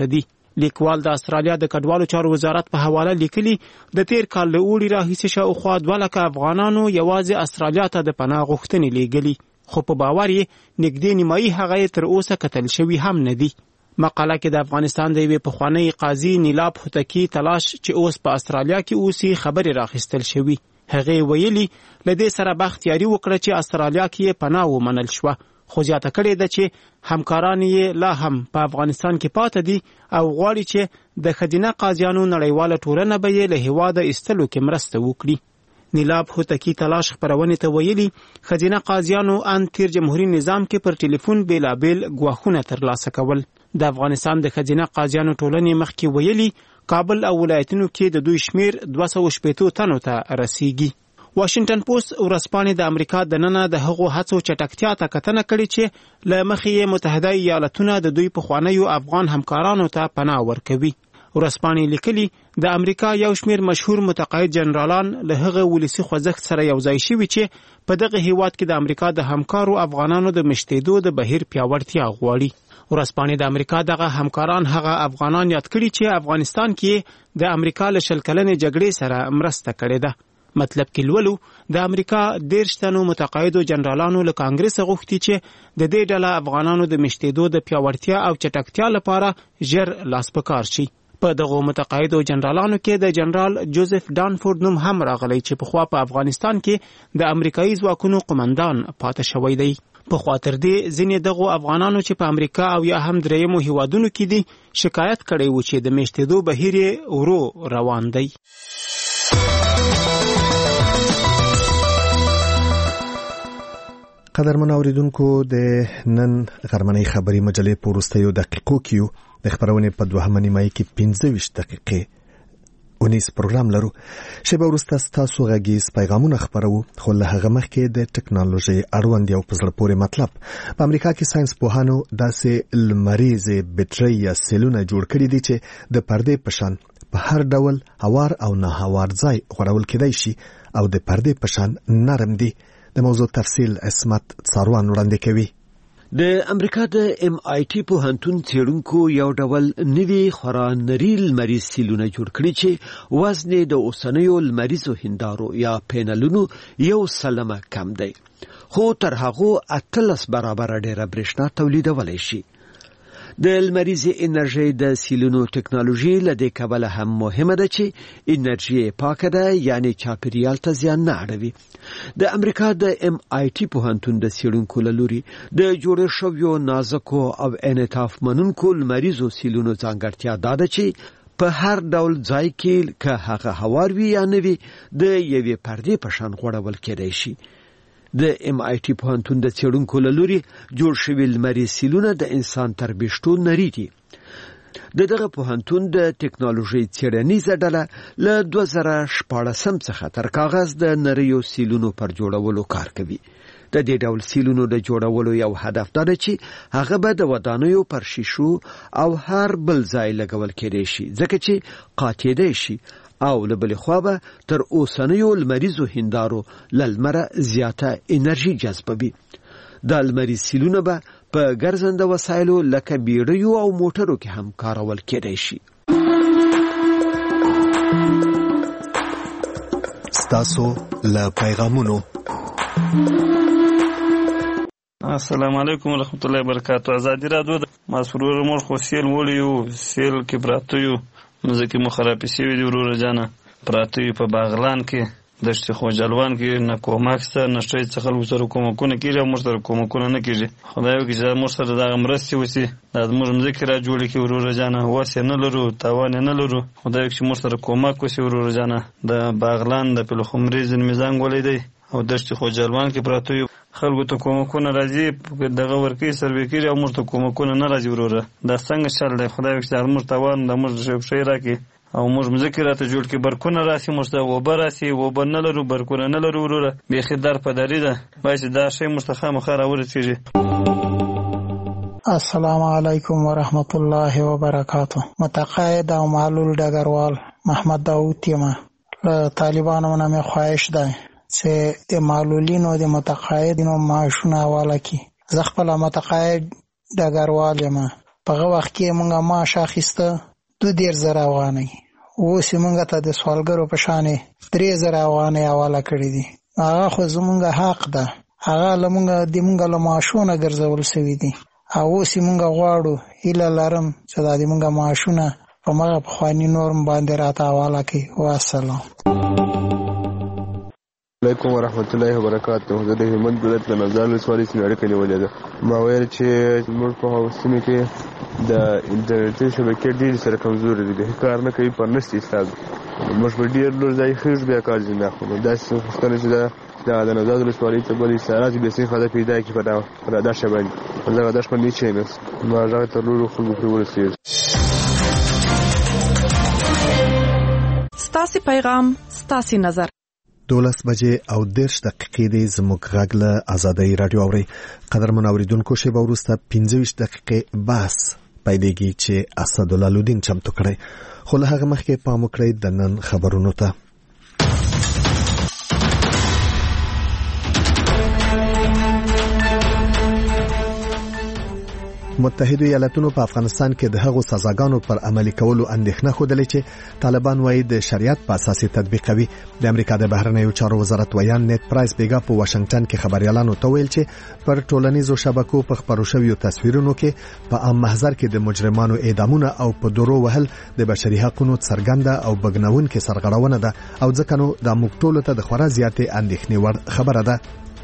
لیکوال د استرالیا د کډوالو چارو وزارت په حواله لیکلي د تیر کال له اوړي راهیسې شاوخوا دوه لکه افغانانو یوازې استرالیا ته د پناه غوښتنې لیږلي، خو په باور یې نږدې نیمایي هغه تر اوسه کتل شوي هم نه دي. مقاله کې د افغانستان د یوې پخوانۍ قاضي نیلاب هوتکی تلاش چې اوس په استرالیا کې اوسي خبرې راخیستل شوي. هغې ویلي له دې سره بختیاري وکړه چې استرالیا کې یې پناه ومنل شوه، خو زیاته کړې ده چې همکاران یې لا هم په افغانستان کې پاته دي او غواړي چې د ښځینه قاضیانو نړیواله ټولنه به یې له هېواده ایستلو کې مرسته وکړي. نیلاب هوتکی تلاش خپرونې ته ویلي ښځینه قاضیانو ان تیر جمهوریت نظام کې پر ټلیفون بیلابیل ګواښونه ترلاسه کول. د افغانستان د ښځینه قاضیانو ټولنې مخکې ویلي کابل او ولایتونو کې د دوی شمیر دوه سوه شپېتو تنو ته رسیږي. واشنگټن پوسټ ورځپاڼې د امریکا دننه د هغو هڅو چټکتیا ته کتنه کړې چې له مخې یې متحده ایالتونه د دوی پخوانیو افغان همکارانو ته پناه ورکوي. ورځپاڼې لیکلي د امریکا یو شمیر مشهور متقاعد جنرالان له هغه ولسي خوځښت سره یوځای شوي چې په دغه هیواد کې د امریکا د همکارو افغانانو د مشتېدو د بهیر پیاوړتیا غواړي. ورځپاڼې د امریکا دغه همکاران هغه افغانان یاد کړي چې افغانستان کې د امریکا له شل کلنې جګړې سره مرسته کړې ده. مطلب کې لولو د امریکا دېرش تنو متقاعدو جنرالانو له کانګرس غوښتي چې د دې ډله افغانانو د مشتېدو د پیاوړتیا او چټکتیا لپاره ژر لاس په کار شي. په دغه متقاعدو جنرالانو کې د جنرال جوزف ډانفورد نوم هم راغلی چې پخوا په افغانستان کې د امریکایي ځواکونو قمندان پاتې شوی دی. پخوا تر دې ځینې دغو افغانانو چې په امریکا او یا هم درېیمو هیوادونو کې دي شکایت کړی و چې د مشتېدو بهیر یې ورو روان دی. قدرمن اوریدونکو د نن غرمنۍ خبري مجلې په وروستیو دقیقو کې د خبرونې په دوهمه نیمایي کې پنځه ویشت دقیقې اونیس پروګرام لرو. شیبه وروسته ستاسو غږیز پیغامونه خپرو، خو له هغه مخکې د ټکنالوژي اړوند یو په زړه پورې مطلب. په امریکا کې ساينس پوهانو داسې لمریزې بټرۍ یا سیلونه جوړ کړي دي چې د پردې په شان په هر ډول هوار او ناهوار ځای غوړول کېدای شي او د پردې په شان نرم دي. د موضوع تفصیل اسمت څاروان وړاندې کوي. د امریکا د ام آی ټي پوهنتون څېړونکو یو ډول نوي خورا نري لمریز سیلونه جوړ کړي چې وزن د اوسنیو لمریزو هندارو یا پینلونو یو سلمه کم دی، خو تر هغو اتلس برابره ډېره برېښنا تولیدولی شي. د لمریزې انرژۍ د سیلونو ټکنالوژي له دې کبله هم مهمه ده چې انرژي پاکه ده، یعنی چاپیریال ته زیان نه اړوي. د امریکا د ام آی ټي پوهنتون د څېړونکو له لوري د جوړ شویو نازکو او انعطاف منونکو لمریزو سیلونو ځانګړتیا دا ده چې په هر ډول ځای کې که هغه هوار وي یا نه وي د یوې پردې په شان غوړول کېدای شي. د ام آی ټي پوهنتون د څېړونکو له لوري جوړ شوي لمریز سیلونه د انسان تر بېشتو نري دي. د دغه پوهنتون د ټکنالوژۍ څېړنیزه ډله له دوه زره شپاړسم څخه تر کاغذ د نریو سیلونو پر جوړولو کار کوي. د دې ډول سیلونو د جوړولو یو هدف دا ده چې هغه به د ودانیو پر شیشو او هر بل ځای لګول کېدای شي، ځکه چې قاتېدای شي او له بلې خوا به تر اوسنیو لمریزو هندارو له لمره زیاته انرژي جذبوي. دا لمریز سیلونه به په ګرځنده وسایلو لکه بیړیو او موټرو کې هم کارول کېدای شي. ستاسو له پیغامونو. السلام علیکم ورحمت الله وبرکاتہ. ازادي رادیو د مسرور مور خو سیل ولیو سیل کې براتیو مزه کې مخرب شي وی ورور جانا پراتیو په باغلان کې دشت خوجلوان کې نه کوماکسته نشټي څخه وسره کومکونه کیږي مر سره کومکونه نه کیږي. خدای وکړي چې مر سره دا مرستي وسی د موږ مزه را جوړ کی ورور جانا واسه نه لرو تاوان نه لرو. خدای وکړي مر سره کومک وسی ورور جانا د باغلان د پلخمریز میزان ولې دی او دشت خوجلوان کې پراتیو خلکو ته کومکونه راځي دغه ورکی سروي کیږي او موږ ته کومکونه نه راځي وروره. دا څنګه شل دی؟ خدای وکړي موږ تاوان د موږ شي راکې او موږ مذکرات جوړ کې برکونه راسي موږ ته وبر راسي وبر نه لرو برکونه نه لرو وروره به خدار پدری ده باید دا شی مستخه مخاره ورسیږي. السلام علیکم ورحمت الله وبرکاتہ. متقاعد او معلول ډګروال محمد داوود یما له طالبانو نه مې خواهش ده چې د معلولینو د متقاعدینو معاشونه حواله کړي. زه خپل متقاعد ډګروال یم. په هغه وخت کې موږ معاش اخیسته دو دیر زره افغانۍ، اوس یې موږ ته د سوالګرو په شانې درې زره افغانۍ حواله کړي دي. هغه خو زموږ حق ده، هغه له موږ د موږ له معاشونه ګرځول سوي دي او اوس یې موږ غواړو، هیله لرم چې دا د موږ معاشونه په مغه پخواني نورم باندې راته حواله کړي. والسلام علیکم ورحمت الله وبرکاته. زه د هلمند ولایت له نظر ولسوالۍ څخه اړیکه نیولې ده. ما ویل چې موږ په هغو سیمې کې د انټرنیټي شبکې ډېرې سره کمزورې دي، د کار نه کوي، پر نشته استاد. موږ په ډېر لور ځای خېږ بیا کار ځینې اخلو. داسې غوښتنه چې ده دا د نظر ولسوالۍ ته بلې سارات بسې خدا پیدا کړي په دا دښته باندې، په دغه دښت باندې کښېناست. ما غږ تر نورو خلکو پرې ورسېږي. ستاسې پیغام ستاسې نظر. دولس بجې او دېرش دقیقې دی زموږ غږ له ازادۍ راډیو اورئ. قدرمن اوریدونکو، شیبه وروسته پنځه ویشت دقیقې بحث پیلېږي چې اسدالله لودین چمتو کړی. خو له هغه مخکې پام وکړئ د نن خبرونو ته. متحده ایالاتونو په افغانستان کې د هغو سزاګانو پر عملي کولو اندېښنه خوده چې طالبان وايي د شریعت په اساس تطبیقوي. د امریکا د بهرنیو چارو وزارت ویان نیت پرایس بیګا په واشنگټن کې خبريالانو ته ویل چې پر ټولنیزو شبکو په خبرو شویو تصویرونو کې په عام محضر کې د مجرمانو اعدامونه او په درو وهل د بشري حقوقو څرګنده او بګنون کې سرغړونه ده او ځکه نو د موږ ټولو ته د خورا زیاتې اندېښنې وړ خبره ده.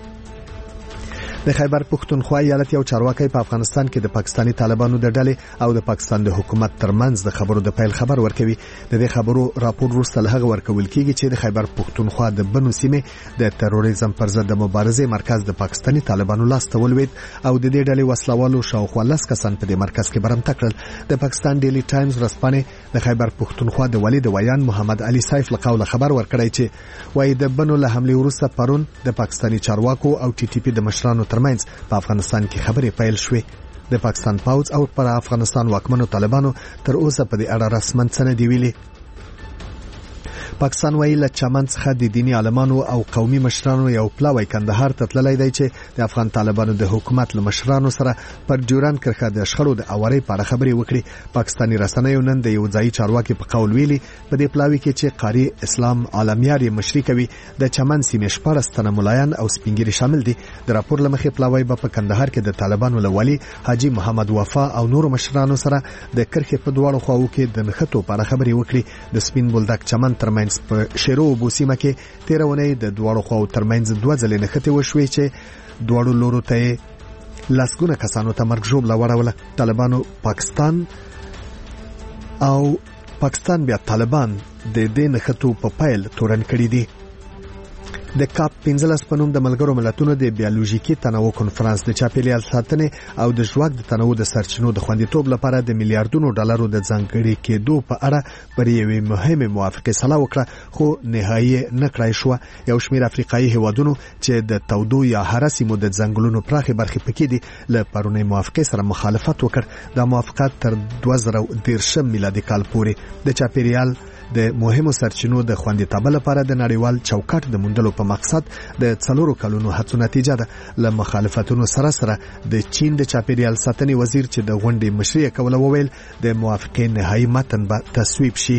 د خیبر پښتونخوا ایالت یو چارواکي په افغانستان کې د پاکستانی طالبانو د ډلې او د پاکستان د حکومت ترمنځ د خبرو د پیل خبر ورکوي. د دې خبرو راپور وروسته له هغه ورکول کیږي چې د خیبر پښتونخوا د بنو سیمې د تروریزم پر ضد د مبارزې مرکز د پاکستانی طالبانو لاس ته ولوید او د دې ډلې وسلوالو شاوخوا لس کسان په دې مرکز کې برمته کړل. د پاکستان ډیلی ټایمز رسپانې د خیبر پښتونخوا د والي د ویان محمد علي سیف له قوله خبر ورکړی چې وايي د بنو له حمله وروسته پرون د پاکستانی چارواکو او ټي ټي پی د مشرانو ترمنځ په افغانستان کې خبرې پیل شوې. د پاکستان پوځ او پر افغانستان واکمنو طالبانو تر اوسه په دې اړه رسمن څه نه دی ویلي. پاکستان وایي له چمن څخه د دینی عالمانو او قومي مشرانو یو پلاوی کندهار ته تللی دی چې د افغان طالبانو د حکومت له مشرانو سره پر جوران کرښه د شخړو د اوري په اړه خبرې وکړي. پاکستاني رسنیو نن د یو ځای چارواکي په قول ویلي په دې پلاوی کې چې قاری اسلام عالمیار یې مشري کوي د چمن سیمې شپږ تنه ملایان او سپینګری شامل دي. د راپور لمخې پلاوی په پکندهار کې د طالبانو له والي حاجی محمد وفا او نور مشرانو سره د کرښې په دواړو خواو کې د نښتو په اړه خبرې وکړي. د سپین بولدک چمن ترمنځ په شیرو بوسیمه کې تیرونه د دواړو خواو ترمنځ دوه ځلې نښتې وشوي چې دواړو لورو ته لاسګونه کسانو ته مرګ ژوبله وړوله. طالبانو پاکستان او پاکستان بیا طالبان د دې نښتو په پیل تورن کړی دي. د کاپ پنځلس په نوم د ملګرو ملتونو د بیولوژیکي تنوع کنفرانس د چاپیریال ساتنې او د ژواک د تنوع د سرچینو د خوندیتوب لپاره د میلیارډونو ډالرو د ځانګړي کېدو په اړه پر یوې مهمه موافقه سلا وکړه، خو نهایي نه کړای شو. یو شمېر افریقایي هیوادونو چې د تودو یا هر سیمو د ځنګلونو پراخي برخې پکې دي له پرونی موافقه سره مخالفت وکړ. دا موافقه تر دوه زره دېرش میلادي کال پورې د چاپیریال د مهمو سرچینو د خوندیتوب لپاره د نړیوال چوکاټ د موندلو په مقصد د څلورو کلونو هڅو نتیجه ده. له مخالفتونو سره سره د چین د چاپیریال ساتنې وزیر چې د غونډې مشري کوله وویل د موافقې نهایي متن به تصویب شي.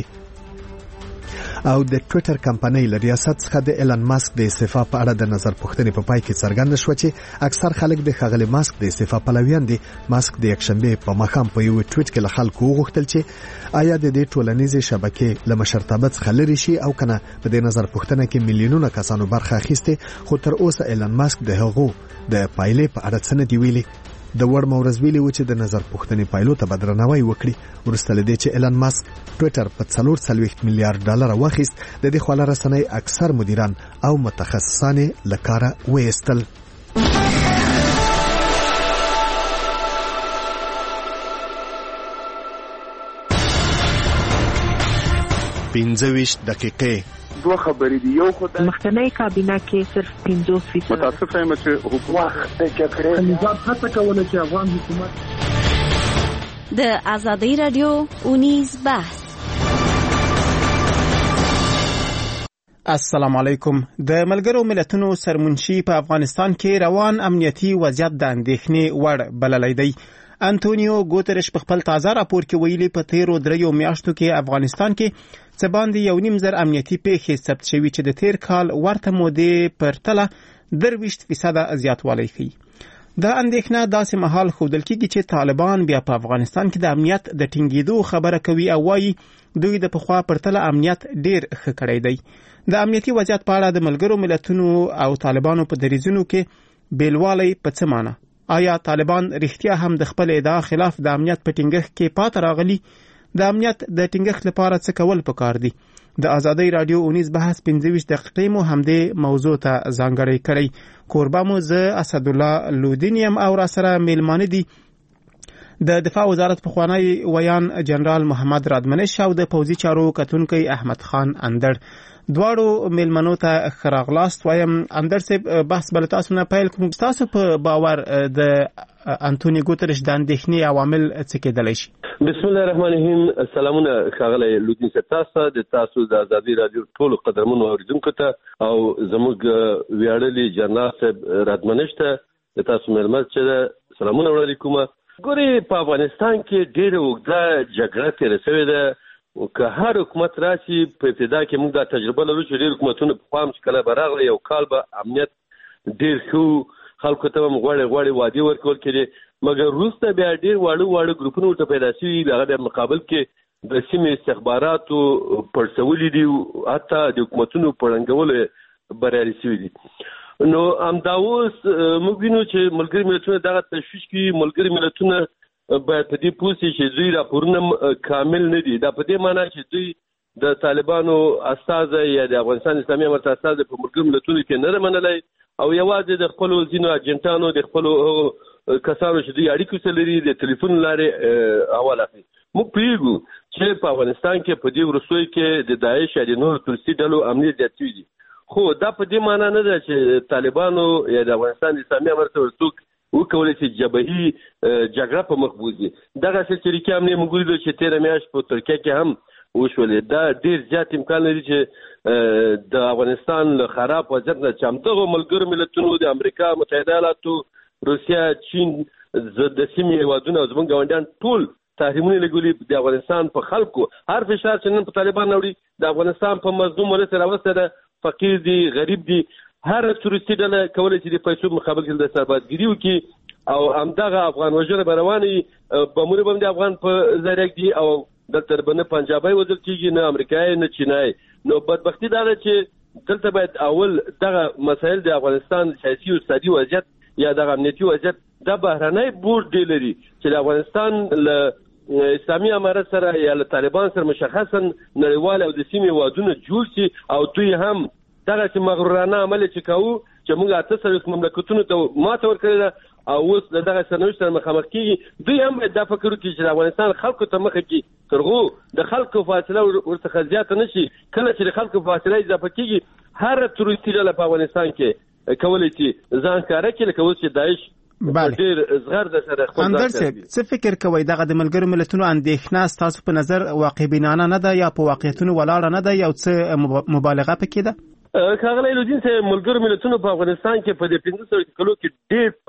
او د ټوئیټر کمپنۍ له ریاست څخه د ایلن ماسک د استعفا په اړه د نظر پوښتنې په پای کې څرګنده شو چې اکثر خلک د ښاغلي ماسک د استعفا پلویان دي. ماسک د یکشنبه په ماښام په یو ټویټ کې له خلکو وغوښتل چې آیا د دې ټولنیزې شبکې له مشرتابه څخه لري شي او کنه. په دې نظر پوښتنه کې میلیونونه کسانو برخه اخیسته، خو تر اوسه ایلن ماسک د هغو د پایلې په اړه څه نه دی ویلي. د وړ مورز ویلي و چې د نظر پوښتنې پایلو ته بدرناوی وکړي. ورسته لدې چې ایلن ماسک ټوئیټر په څلور څلوېښت میلیارډ ډالر واخیست، د دې خواله رسنۍ اکثر مدیران او متخصصان له کاره وایستل. پنځه ویشت دقیقې دوه خبرې دي. یو خدای مخکنی کابینه کې صرف پنځوس فیصد متاسف یم چې حکومت د جګړې نظام هڅه کوله چې افغان حکومت د ازادۍ رادیو اونیز بحث. السلام علیکم. د ملګرو ملتونو سرمنشي په افغانستان کې روان امنیتي وضعیت د اندېښنې وړ بللی دی. انټونیو ګوترش په خپل تازه راپور کې ویلي په تیرو دریو میاشتو کې افغانستان کې څه باندې یو نیم زر امنیتي پیښې ثبت شوي چې د تیر کال ورته مودې پرتله درویشت فیصده زیاتوالی ښیي. دا اندېښنه داسې مهال ښودل کېږي چې طالبان بیا په افغانستان کې د امنیت د ټینګېدو خبره کوي او وایي دوی د پخوا پرتله امنیت ډېر ښه کړی دی. د امنیتي وضعیت په اړه د ملګرو ملتونو او طالبانو په دریځونو کې بیلوالی په څه معنی؟ آیا طالبان رښتیا هم د خپل ادعا خلاف د امنیت په ټینګښت کې پاتې راغلي؟ د امنیت د ټینګښت لپاره څه کول پکار دي؟ د آزادۍ رادیو اونیز بحث پنځه ویشت دقیقې مو همدې موضوع ته ځانګړی کړی. کوربه مو زه اسدالله لودین یم او را سره میلمانه دي د دفاع وزارت پخوانی ویان جنرال محمد رادمنش او د پوځي چارو کتونکی احمد خان اندړ. دواړو میلمنو ته ښه راغلاست وایم. اندړ صاحب بحث به له تاسو نه پیل کوم. ستاسو په باور د انټونیو ګوترش د اندېښنې عوامل څه کېدلی شي؟ بسم الله الرحمن الرحیم. سلامونه ښاغلی لودین صاحب تاسو د تاسو د آزادۍ رادیو ټولو قدرمنو اورېدونکو ته او زموږ ویاړلي جنرال صاحب رادمنش ته د تاسو میلمه چې ده سلامونه وړاندې کوم. ګورې په افغانستان کې ډېره اوږده جګړه تېره شوې ده. که هر حکومت راشي په ابتدا کې موږ دا تجربه لرو چې ډېر حکومتونه پخوا هم چې کله به راغله یو کال به امنیت ډېر ښه خلکو ته به هم غوړې غوړې وعدې ورکول کېدې، مګر وروسته بیا ډېر واړه واړه ګروپونه ورته پیدا شوي د هغه د مقابل کې د سیمې استخباراتو پړسولي دي، حتی د حکومتونو په ړنګولو بریالي شوي دي. نو همدا اوس موږ وینو چې ملګري ملتونه دغه تشویش کوي. ملګري ملتونه باید په دې پوه شي چې دوی راپورونه کامل نه دي. دا په دې معنی چې دوی د طالبانو استازی یا د افغانستان اسلامي امارت استازی په ملګري ملتونو کې نه منلی او یوازې د خپلو ځینو اجنټانو د خپلو کسانو چې دوی اړیکو سره لري د ټلیفون لارې حواله کوي. موږ پوهېږو چې په افغانستان کې په دې وروستیو کې د داعش یا د نورو تروریستي ډلو امنیت زیات شوي دي، خو دا په دې معنی نه ده چې طالبانو یا د افغانستان اسلامي امارت څوک وکولی چې جبهي جګړه په مخ بوځي. دغسې طریقې هم موږ ولیدو چې تېره میاشت په ترکیه کې هم وشولې. دا ډېر زیات امکان لري چې د افغانستان له خراب وضعیت نه چې همدغو ملګرو ملتونو د امریکا متحده ایالاتو، روسیه، چین، د سیمې هېوادونه او زموږ ګاونډیان ټول تحریمونه لګولي د افغانستان په خلکو. هر فشار چې نن په طالبان راوړي د افغانستان په مظلوم ولس راوسته ده، فقیر دي، غریب دي، هر تروریستي ډله کولی چې د پیسو مقابل کې د سربازګري وکړي او همدغه افغان وژنه به روانه وي. بمونه به هم د افغان په ذریعه دي او دلته به نه پنجابی وژل کېږي، نه امریکایي، نه چینایي. نو بدبختي دا ده چې دلته باید اول دغه مسایل د افغانستان سیاسي او اقتصادي وضعیت یا دغه امنیتي وضعیت دا بهرنی بورډ دی لري چې د افغانستان له اسلامي امارت سره یا له طالبان سره مشخصا نړیوال او د سیمې هېوادونه جوړ شي او دوی هم دغسې مغرورانه عمل چې کوو چې موږ اته څلوېښت مملکتونو ته ماته ورکړې ده او اوس د دغه سرنوشت سره مخامخ کېږي. دوی هم باید دا فکر وکړي چې د افغانستان خلکو ته مخه کړي تر هغو د خلکو فاصله ورڅخه زیاته نه شي. کله چې د خلکو فاصله اضافه کېږي هر تروریستي ډله په افغانستان کې کولی شي ځان ښکاره کړي، لکه اوس چې داعش ډېر زغر د سره خپل ځان صاحب څه فکر کوئ دغه د ملګرو ملتونو اندېښنه ستاسو په نظر واقع بینانه نه ده یا په واقعیتونو ولاړه نه ده، یو څه مبالغه پکې ده؟ ښاغلی لودین صاحب ملګرو ملتونو په افغانستان کې په دې پنځه سوه کلو کې ډېر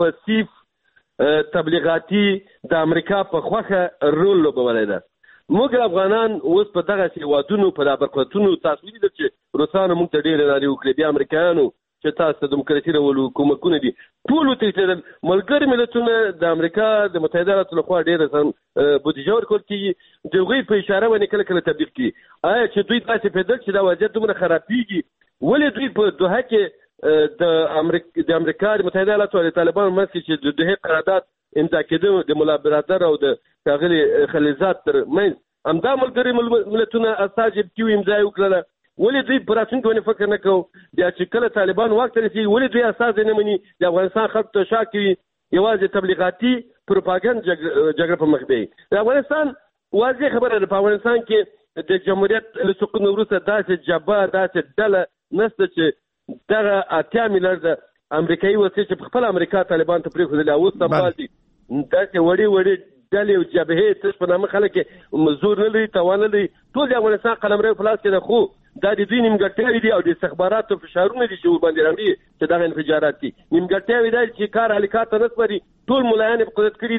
پسیف تبلیغاتي د امریکا په خوښه رول لوبولی ده. موږ افغانان اوس په دغسې هېوادونو په دا برخوتونو تاسو ولیدل چې روسانو موږ ته ډېرې نارې وکړې، بیا امریکایانو چې تاسو ته دیموکراسي راولو کومکونه دي ټول وتښتېدل. ملګري ملتونه د امریکا د متحده ایالاتو لخوا ډېره بودیجه ورکول کېږي، د هغوی په اشاره باندې کله کله تبلیغ کړي. آیا چې دوی داسې پوهېدل چې دا وضعیت دومره خرابېږي، ولې دوی په دوحه کې د امریکا د امریکا د متحده ایالاتو او د طالبانو منځ کې چې د دوحې قرارداد امضا کېده د ملا برادر او د ښاغلي خلیلزاد تر منځ همدا ملګري ملتونه استازي کیو امضا یې وکړله، ولې دوی په راتلونکي باندې فکر نه کوو؟ بیا چې کله طالبان واک ته رسېږي ولې دوی استازی نه مني، د افغانستان خلکو ته شا کوي، یوازې تبلیغاتي پروپاګند جګړه په مخ بیایي. د افغانستان واضح خبره ده په افغانستان کې د جمهوریت له سقوط نه وروسته داسې جبهه داسې ډله نشته چې دغه اتیا میلیارده امریکایي وسلې چې په خپله امریکا طالبان ته پرېښودلې او اوس سمبال دي داسې وړې وړې ډلې او جبهې تش په نامه خلک یې زور نه لري، توان نه لري، ټول د افغانستان قلمرو په لاس کې ده، خو دا د دوی نیمګړتیاوې دي او د استخباراتو فشارونه دي چې ورباندې راوړي چې دغه انفجارات دي. نیمګړتیاوې دا چې کار هلیکات ته نه سپاري، ټول ملایان یې په قدرت کړي دي،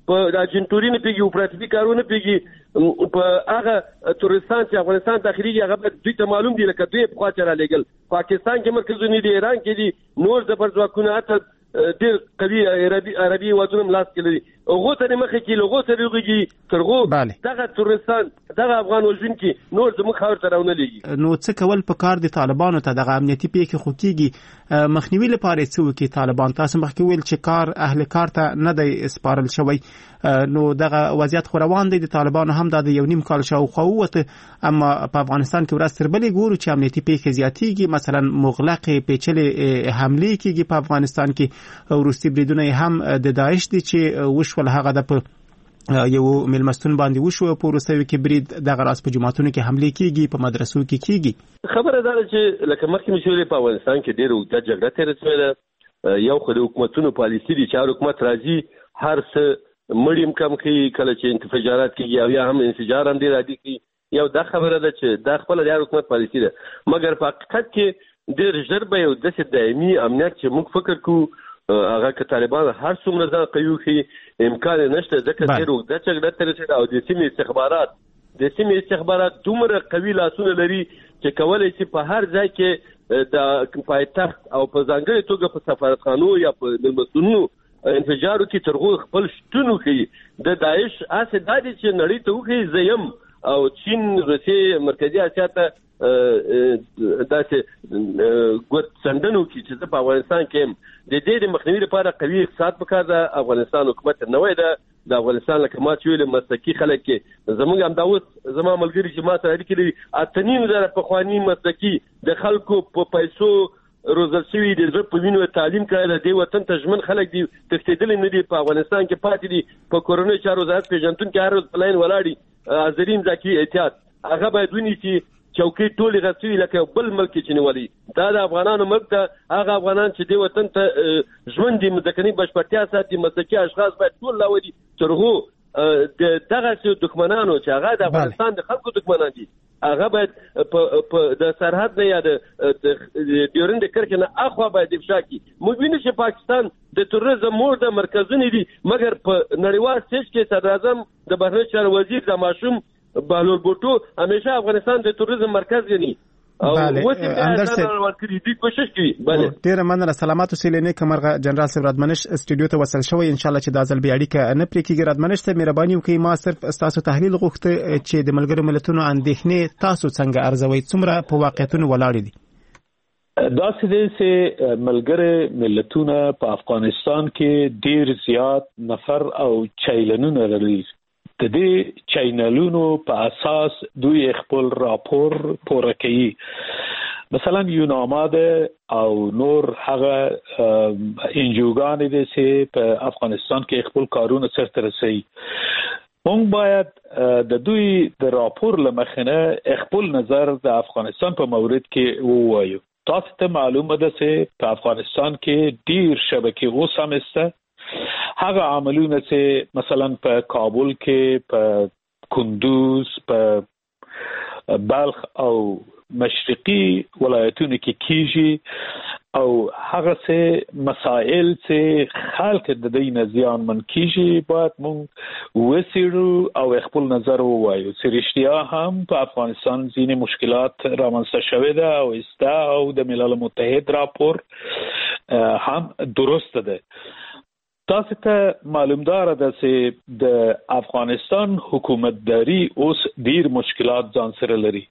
په اجنټوري نه پیږي اپراتیوي کارونه پیږي په هغه تورستان چې افغانستان داخلي هغه دوی ته معلوم دي لکه دوی په خاطر لګل پاکستان کې مرکزونه دي ایران کې دي نور د برځواکونه اته ډېر قوي عربي عربي وادونه لاس کې لري هغه ته مخه کې لغو ته لږی ترغو دغه تورستان دغه افغان وژن کې نور زموږ خاور ته راونه لګي نو څه کول په کار دي طالبانو ته دغه امنیتي پیښې خو کېږي مخنیوي لپاره څه وکړي طالبان تاسو مخکې ویل چې کار اهل کار ته نه دی سپارل شوی نو دغه وضعیت خو روان دی د طالبانو هم د یو نیم کال شاوخوا وته اما په افغانستان کې ورځ تر بلې ګورو چې امنیتي پیښې زیاتېږي مثلا مغلقې پیچلې حملې کېږي په افغانستان کې وروستي بریدونه هم د داعش دي چې وشول هغه د په یو ملمستون باندې وشو په وروستیو کې برید دغه راس په جماعتونو کې حملې کېږي په مدرسو کې کېږي خبره ده چې لکه مخکې مشورې په افغانستان کې ډېر اوږده جګړه تېره شوې ده یو خو د حکومتونو پالیسي دي چې هر حکومت راځي هر څه مړیم کم کوي کله چې انفجارات کېږي او یا هم انفجار هم ډېر عادي کوي یو دا خبره ده چې دا خپله د هر حکومت پالیسي ده مګر په حقیقت کې ډېر ژر به یو داسې دایمي امنیت چې موږ فکر کوو هغه که طالبان هر څومره ځان قوي کړي امکان نشته ځکه ډېر اوږده جګړه تېره شوې او د سیمې استخبارات د سیمې استخبارات دومره قوي لاسونه لري چې کولی شي په هر ځای کې د پایتخت او په ځانګړې توګه په سفارتخانو یا په مېلمستونونو انفجار وکړي تر هغو خپل شتون وښیي د داعش هسې دا دي چې نړۍ ته وښیي زه یم او چین روسیې مرکزي اسیا ته داسې ګوت څنډنو کې چې زه په افغانستان کې یم د دې د مخنیوي لپاره قوي اقتصاد پکار ده افغانستان حکومت نوی ده د افغانستان لکه ما چې ویل مسلکي خلک کې زموږ همدا اوس زما ملګري چې ما سره اړیکې لري اته نیم زره پخواني مسلکي د خلکو په پیسو روزل شوي دي زه په وینو تعلیم کړی دی وطن ته ژمن خلک دي تښتېدلي نه دي په افغانستان کې پاتې دي په کورنۍ چارو وزارت پېژندون کې هر ورځ په لاین ولاړ دي حاضرین ذکي احتیاط هغه باید ونیسي چوکۍ ټولې غصبي لکه بل ملک چې نیولي دا د افغانانو ملک ته هغه افغانان چې دې وطن ته ژوند دي ځمکنۍ بشپړتیا ساتي مسلکي اشخاص باید ټول راولي تر هغو د دغسې دښمنانو چې هغه د افغانستان د خلکو دښمنان دي هغه باید د سرحد نه یا د ډیورنډ کرښې نه اخوا باید افشا کړي موږ وینو چې پاکستان د تروریزم مور د مرکزونه دي مګر په نړیوال سټیج کې صدر اعظم د بهرنیو چارو وزیر د ماشوم بهلول بوټو همیشه افغانستان د تروریزم مرکز ګڼي او وڅ ځان ورکړي دي کوشش کوي بله ډیره مننه سلامات اوسئ لنی کمرغه جنرال صاحب رادمنش استودیو ته وصل شوی ان شاء الله چې دا ځل بیا اړیکه نه پرې کیږي رادمنش ته مهرباني وکړئ ما صرف تاسو تحلیل غوښته چې د ملګرو ملتونو اندېښنې تاسو څنګه ارزوي څومره په واقعیتونو ولاړ دي دا څه چې ملګری ملتونه په افغانستان کې ډیر زیات نفر او چیلنونه لري د دې چینلونو په اساس دوی خپل راپور پوره کوي مثلا یوناما ده او نور هغه انجوګان دي چې په افغانستان کې خپل کارونه سرته رسوي موږ باید د دوی د راپور لمخنه خپل نظر د افغانستان په مورد کې ووایو تاسو ته معلومه ده چې په افغانستان کې ډیر شبکې اوس هم شته هغه عملونه چې مثلا په کابل کې په کندوز په بلخ او مشرقي ولایتونو کې کیږي او هغه څه مسائل چې خلک د دې نه زیانمن کیږي باید موږ وسیړو او خپل نظر ووایو چې رښتیا هم په افغانستان ځینې مشکلات رامنځته شوي ده او استا او د ملل متحد راپور هم درست ده تاسو ته معلومدار ده چې د افغانستان حکومتداري اوس ډیر مشکلات ځان سره لري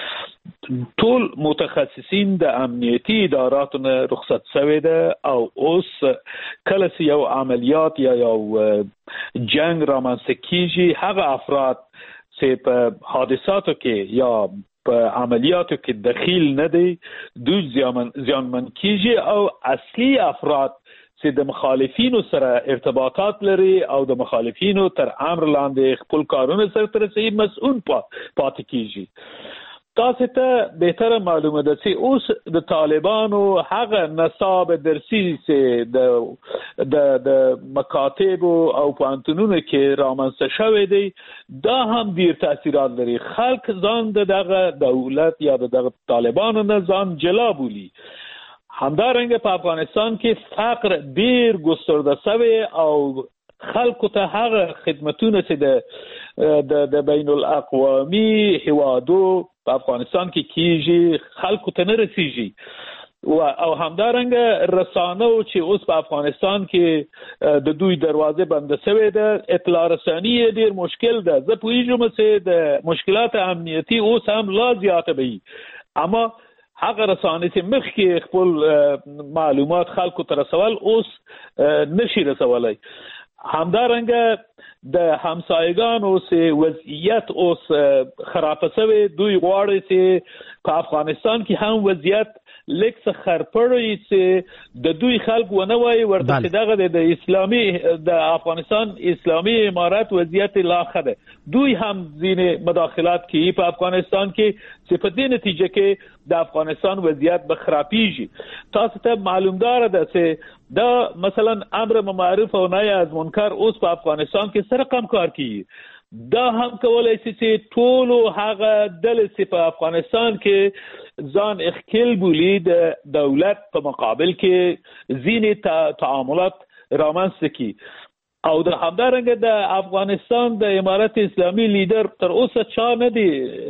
ټول متخصصین د امنیتي اداراتو نه رخصت شوي ده او اوس کله چې یو عملیات یا یو جنگ رامنځته کیږي هغه افراد چې په حادثاتو کې یا په عملیاتو کې دخیل نه دي دوی زیانمن کیږي او اصلي افراد چې د مخالفینو سره ارتباطات لري او د مخالفینو تر امر لاندې خپل کارونه سره رسوي مسؤل پاتې کیږي تاسو ته بهتره معلومه ده چې اوس د طالبانو هغه نصاب درسي چې د د د مکاتب او پوهنتونونو کې رامنځته شوی دی دا هم ډیر تاثیرات لري خلک ځان دغه دولت یا دغه طالبانو نه ځان جلا بولي همدارنګه په افغانستان کې فقر ډیر ګسترده شوی او خلکو ته هغه خدمتونه چې د د د بین الاقوامي هوادو په افغانستان کې کیږي خلکو ته نه رسیږي او همدارنګه رسانو چې اوس په افغانستان کې د دوی دروازه بنده شوې ده اطلاع رسانی ډیر مشکل ده زه پوهیږم چې د مشکلات امنیتي اوس هم لا زیاته وي اما هغه رسانې چې مخکې خپل معلومات خلکو ته رسول اوس نشي رسولای همدارنګه د همسایگانو سه وضعیت اوس خراب شوی دوی غواړي چې په افغانستان کې هم وضعیت لیک څه خرپړی چې د دوی خلک ونه وای ورته چې دغه د اسلامي د افغانستان اسلامي امارات وضعیت لا خده دوی هم ځینې مداخلات کوي په افغانستان کې چې په دې نتیجه کې د افغانستان وضعیت به خرابېږي تاسو ته معلومدار ده چې دا مثلا امر معروف او نهی از منکر اوس په افغانستان کې سره کم کار کوي دا هم کولای شي چې ټول هغه ډلې چې په افغانستان کې ځان اخکل بولی د دولت په مقابل کې ځینې تعاملات رامنځته کی او د همدارنګه د افغانستان د امارت اسلامي لیدر تر اوسه چا نه دی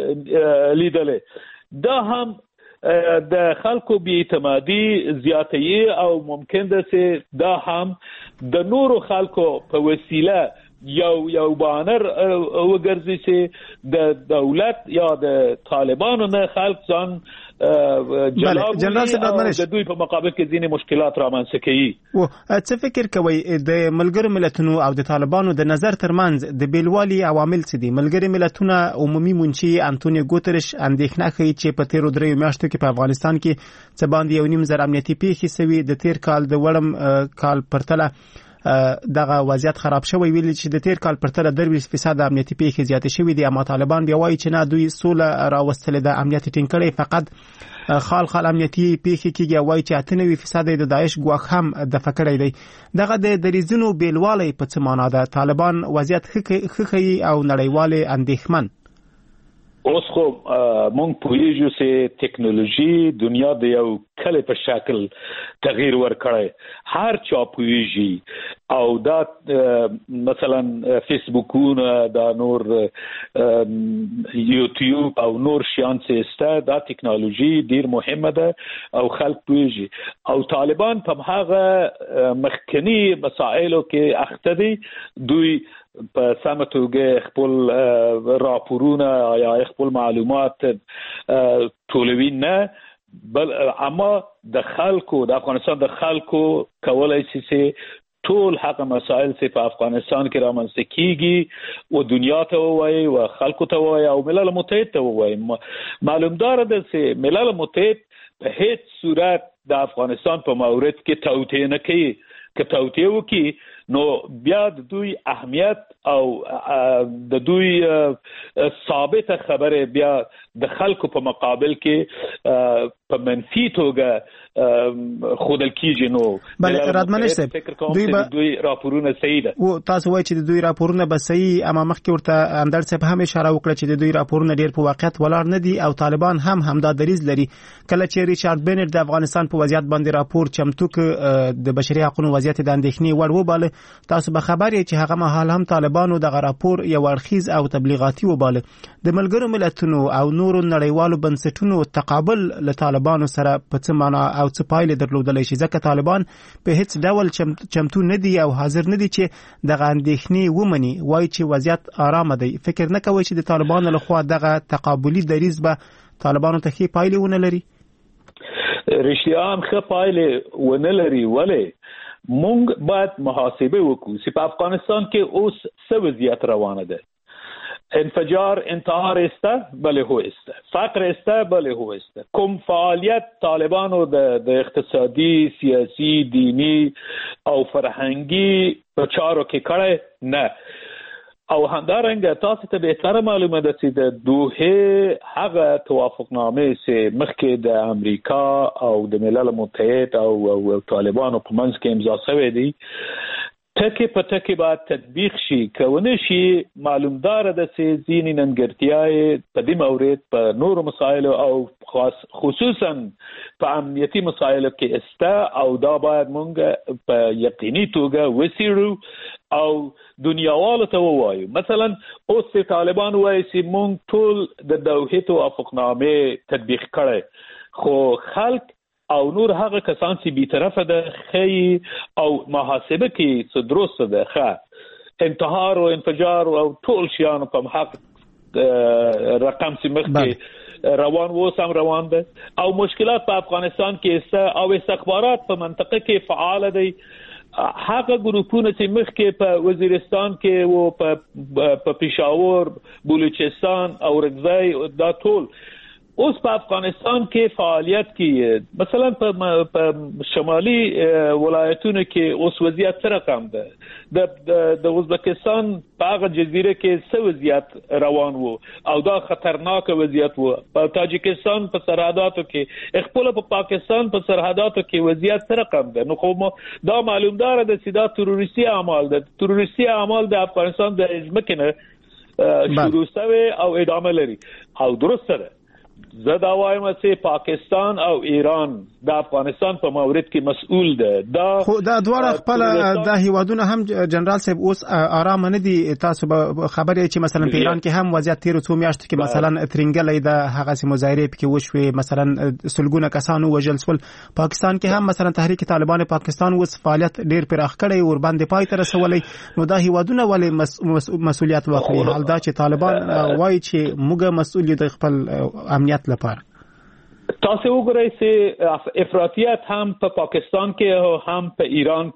لیدلې دا هم د خلکو بی اعتمادي زیاتوي او ممکن ده چې دا هم د نورو خلکو په وسیله یو یو بانر وګرځي چې د دولت یا د طالبانو نه خلک ځان جلاب د دوی په مقابل کې ځینې مشکلات رامنځته کوي او څه فکر کوي د ملګرو ملتونو او د طالبانو د نظر ترمنځ د بیلوالي عوامل څه دي ملګري ملتونه عمومي منشي انټونیو ګوترش اندېښنه کوي چې په تیرو دریو میاشتو کې په افغانستان کې څه باندې یو نیم زر امنیتي پیښې سوي د تیر کال د وړم کال پرتله دغه وضعیت خراب شوی ویل چې د تیر کال پرتله درویش فیصد امنیتي پیښې زیاتې شوې دي اما طالبان بیا وایي چې نه دوی سوله راوستلې ده امنیت ټینګ کړي فقط خال خال امنیتي پیښې کېږي وایي چې اته نوي فیصد د داعش ګواښ هم دفع کړی دی دغه د دریځونو بیلوالی په څه معنا ده طالبان وضعیت ښه ښیي او نړیوالې اندېښمن اوس خو مونږ پوهیږو چې ټیکنالوژي دنیا د یو کلی په شکل تغییر ورکړی هر چا پوهیږي او دا مثلا فیسبوکونه دا نور یوټیوب او نور شیان چې است دا ټیکنالوژي ډیر مهمه ده او خلک پوهیږي او طالبان په هغه مخکنی مسائلو کې اخته دي دوی په سمه توګه خپل راپورونه یا خپل معلومات ټولوي نه بل اما د خلکو د افغانستان د خلکو کولای شي چې ټول هغه مسائل چې په افغانستان کې رامنځته کیږي او دنیا ته وایي او خلکو ته وایي او ملل متحد ته وایي معلومدار ده چې ملل متحد په هیڅ صورت د افغانستان په مورد کې توطئه نه کوي که توطئه وکړي نو بیا د دوی اهمیت او د دوی ثابت خبره بیا د خلکو په مقابل کې په منفي توګه خودل کیږي نو بل رادمنش صاحب دوی به دوی راپورونه صحیح ده او تاسو وایئ چې د دوی راپورونه به صحیح اما مخکې ورته اندر صاحب هم اشاره وکړه چې د دوی راپورونه ډیر په واقعیت ولاړ نه دي او طالبان هم همدا دریځ لري کله چې ریچارډ بینر د افغانستان په وضعیت باندې راپور چمتو ک د بشري حقوقو وضعیت د اندېښنې وړ وباله تاسو به خبر یې چې هغه مهال هم طالبانو د راپور یو اړخیز او تبلیغاتي وباله د ملګرو ملتونو او نورو نړیوالو بنسټونو تقابل له طالبانو سره په څه معنا او څه پایلې درلودلی شي ځکه طالبان په هیڅ ډول چمتو نه دي او حاضر نه دي چې دغه اندېښنې ومني وایي چې وضعیت آرامه دی فکر نه کوي چې د طالبانو لخوا دغه تقابلي دریځ به طالبانو ته ښې پایلې ونه لري رښتیا هم ښه پایلې ونه لري ولې مونږ باید محاسبه وکړو چې په افغانستان کې اوس څه وضعیت روانه ده انفجار انتحار است بله هو است فقر است بله هو است کوم فعالیت طالبانو د اقتصادي سیاسي دینی او فرهنګي په چارو کې کړی نه او همدارنګه تاسو ته به معلومه ده چې د دوحه هغه توافقنامه چې مخکې د امریکا او د ملل متحد او, او طالبانو په منځ کې امضا شوی دی ټکي په ټکي باید تطبیق شي. کونه شي معلومدار د سي ځینې ننګرتیاي په دې مورید په نورو مسایلو او خاص خصوصا په امنیتي مسایلو کې استا او دا باید مونږ په یقیني توګه وسیرو او دنیاوالو ته ووایو. مثلا اوس طالبان وایي چې مونږ ټول د دوحه توافقنامه تطبیق کړي خو خلک او نور هغه کسان چې بی‌طرفه ده خی او محاسبه کې څه درست ده ښه انتحار او انفجار او ټول شیان په حق رقم چې مخکې روان وو سم روان ده او مشکلات په افغانستان کې او استخبارات په منطقه کې فعال دي. هغه ګروپونه چې مخکې په وزیرستان کې وو په پېښور بلوچستان او رګزای دا ټول اوس په افغانستان کې فعالیت کوي. مثلا په شمالي ولایتونو کې اوس وضعیت سره کم ده. د د ازبکستان په هغه جزیره کې څه وضعیت روان وو او دا خطرناک وضعیت وو. په تاجکستان په سرحداتو کې خپل په پاکستان په سرحداتو کې وضعیت سره کم ده. نو خو دا معلومدار ده چې دا تروریستي اعمال ده. تروریستي اعمال د افغانستان د ځمکې نه شروع شوی او ادامه لري او درسته ده. زه دا وایم چې پاکستان او ایران د افغانستان په مورید کې مسؤل ده. دا خو دا دواړه خپل د هیوادونو هم جنرال صاحب اوس آرام نه دي. تاسو به خبرې چې مثلا په ایران کې هم وضعیت تیر څو میاشتو کې مثلا ترنګلې د هغه سي مظاهره کې وشوي مثلا سلګونه کسانو وژل شول. پاکستان کې هم مثلا تحریک طالبان پاکستان اوس فعالیت ډیر پراخ کړي ور باندې پای ته رسولې. نو دا هیوادونه ولې مس... مسؤلیت واخلي حال دا چې طالبان وایي چې موږ مسؤل یو د خپل امنیت لپاره. تاسو وګورئ چې افراطیت هم په پاکستان کې او هم په ایران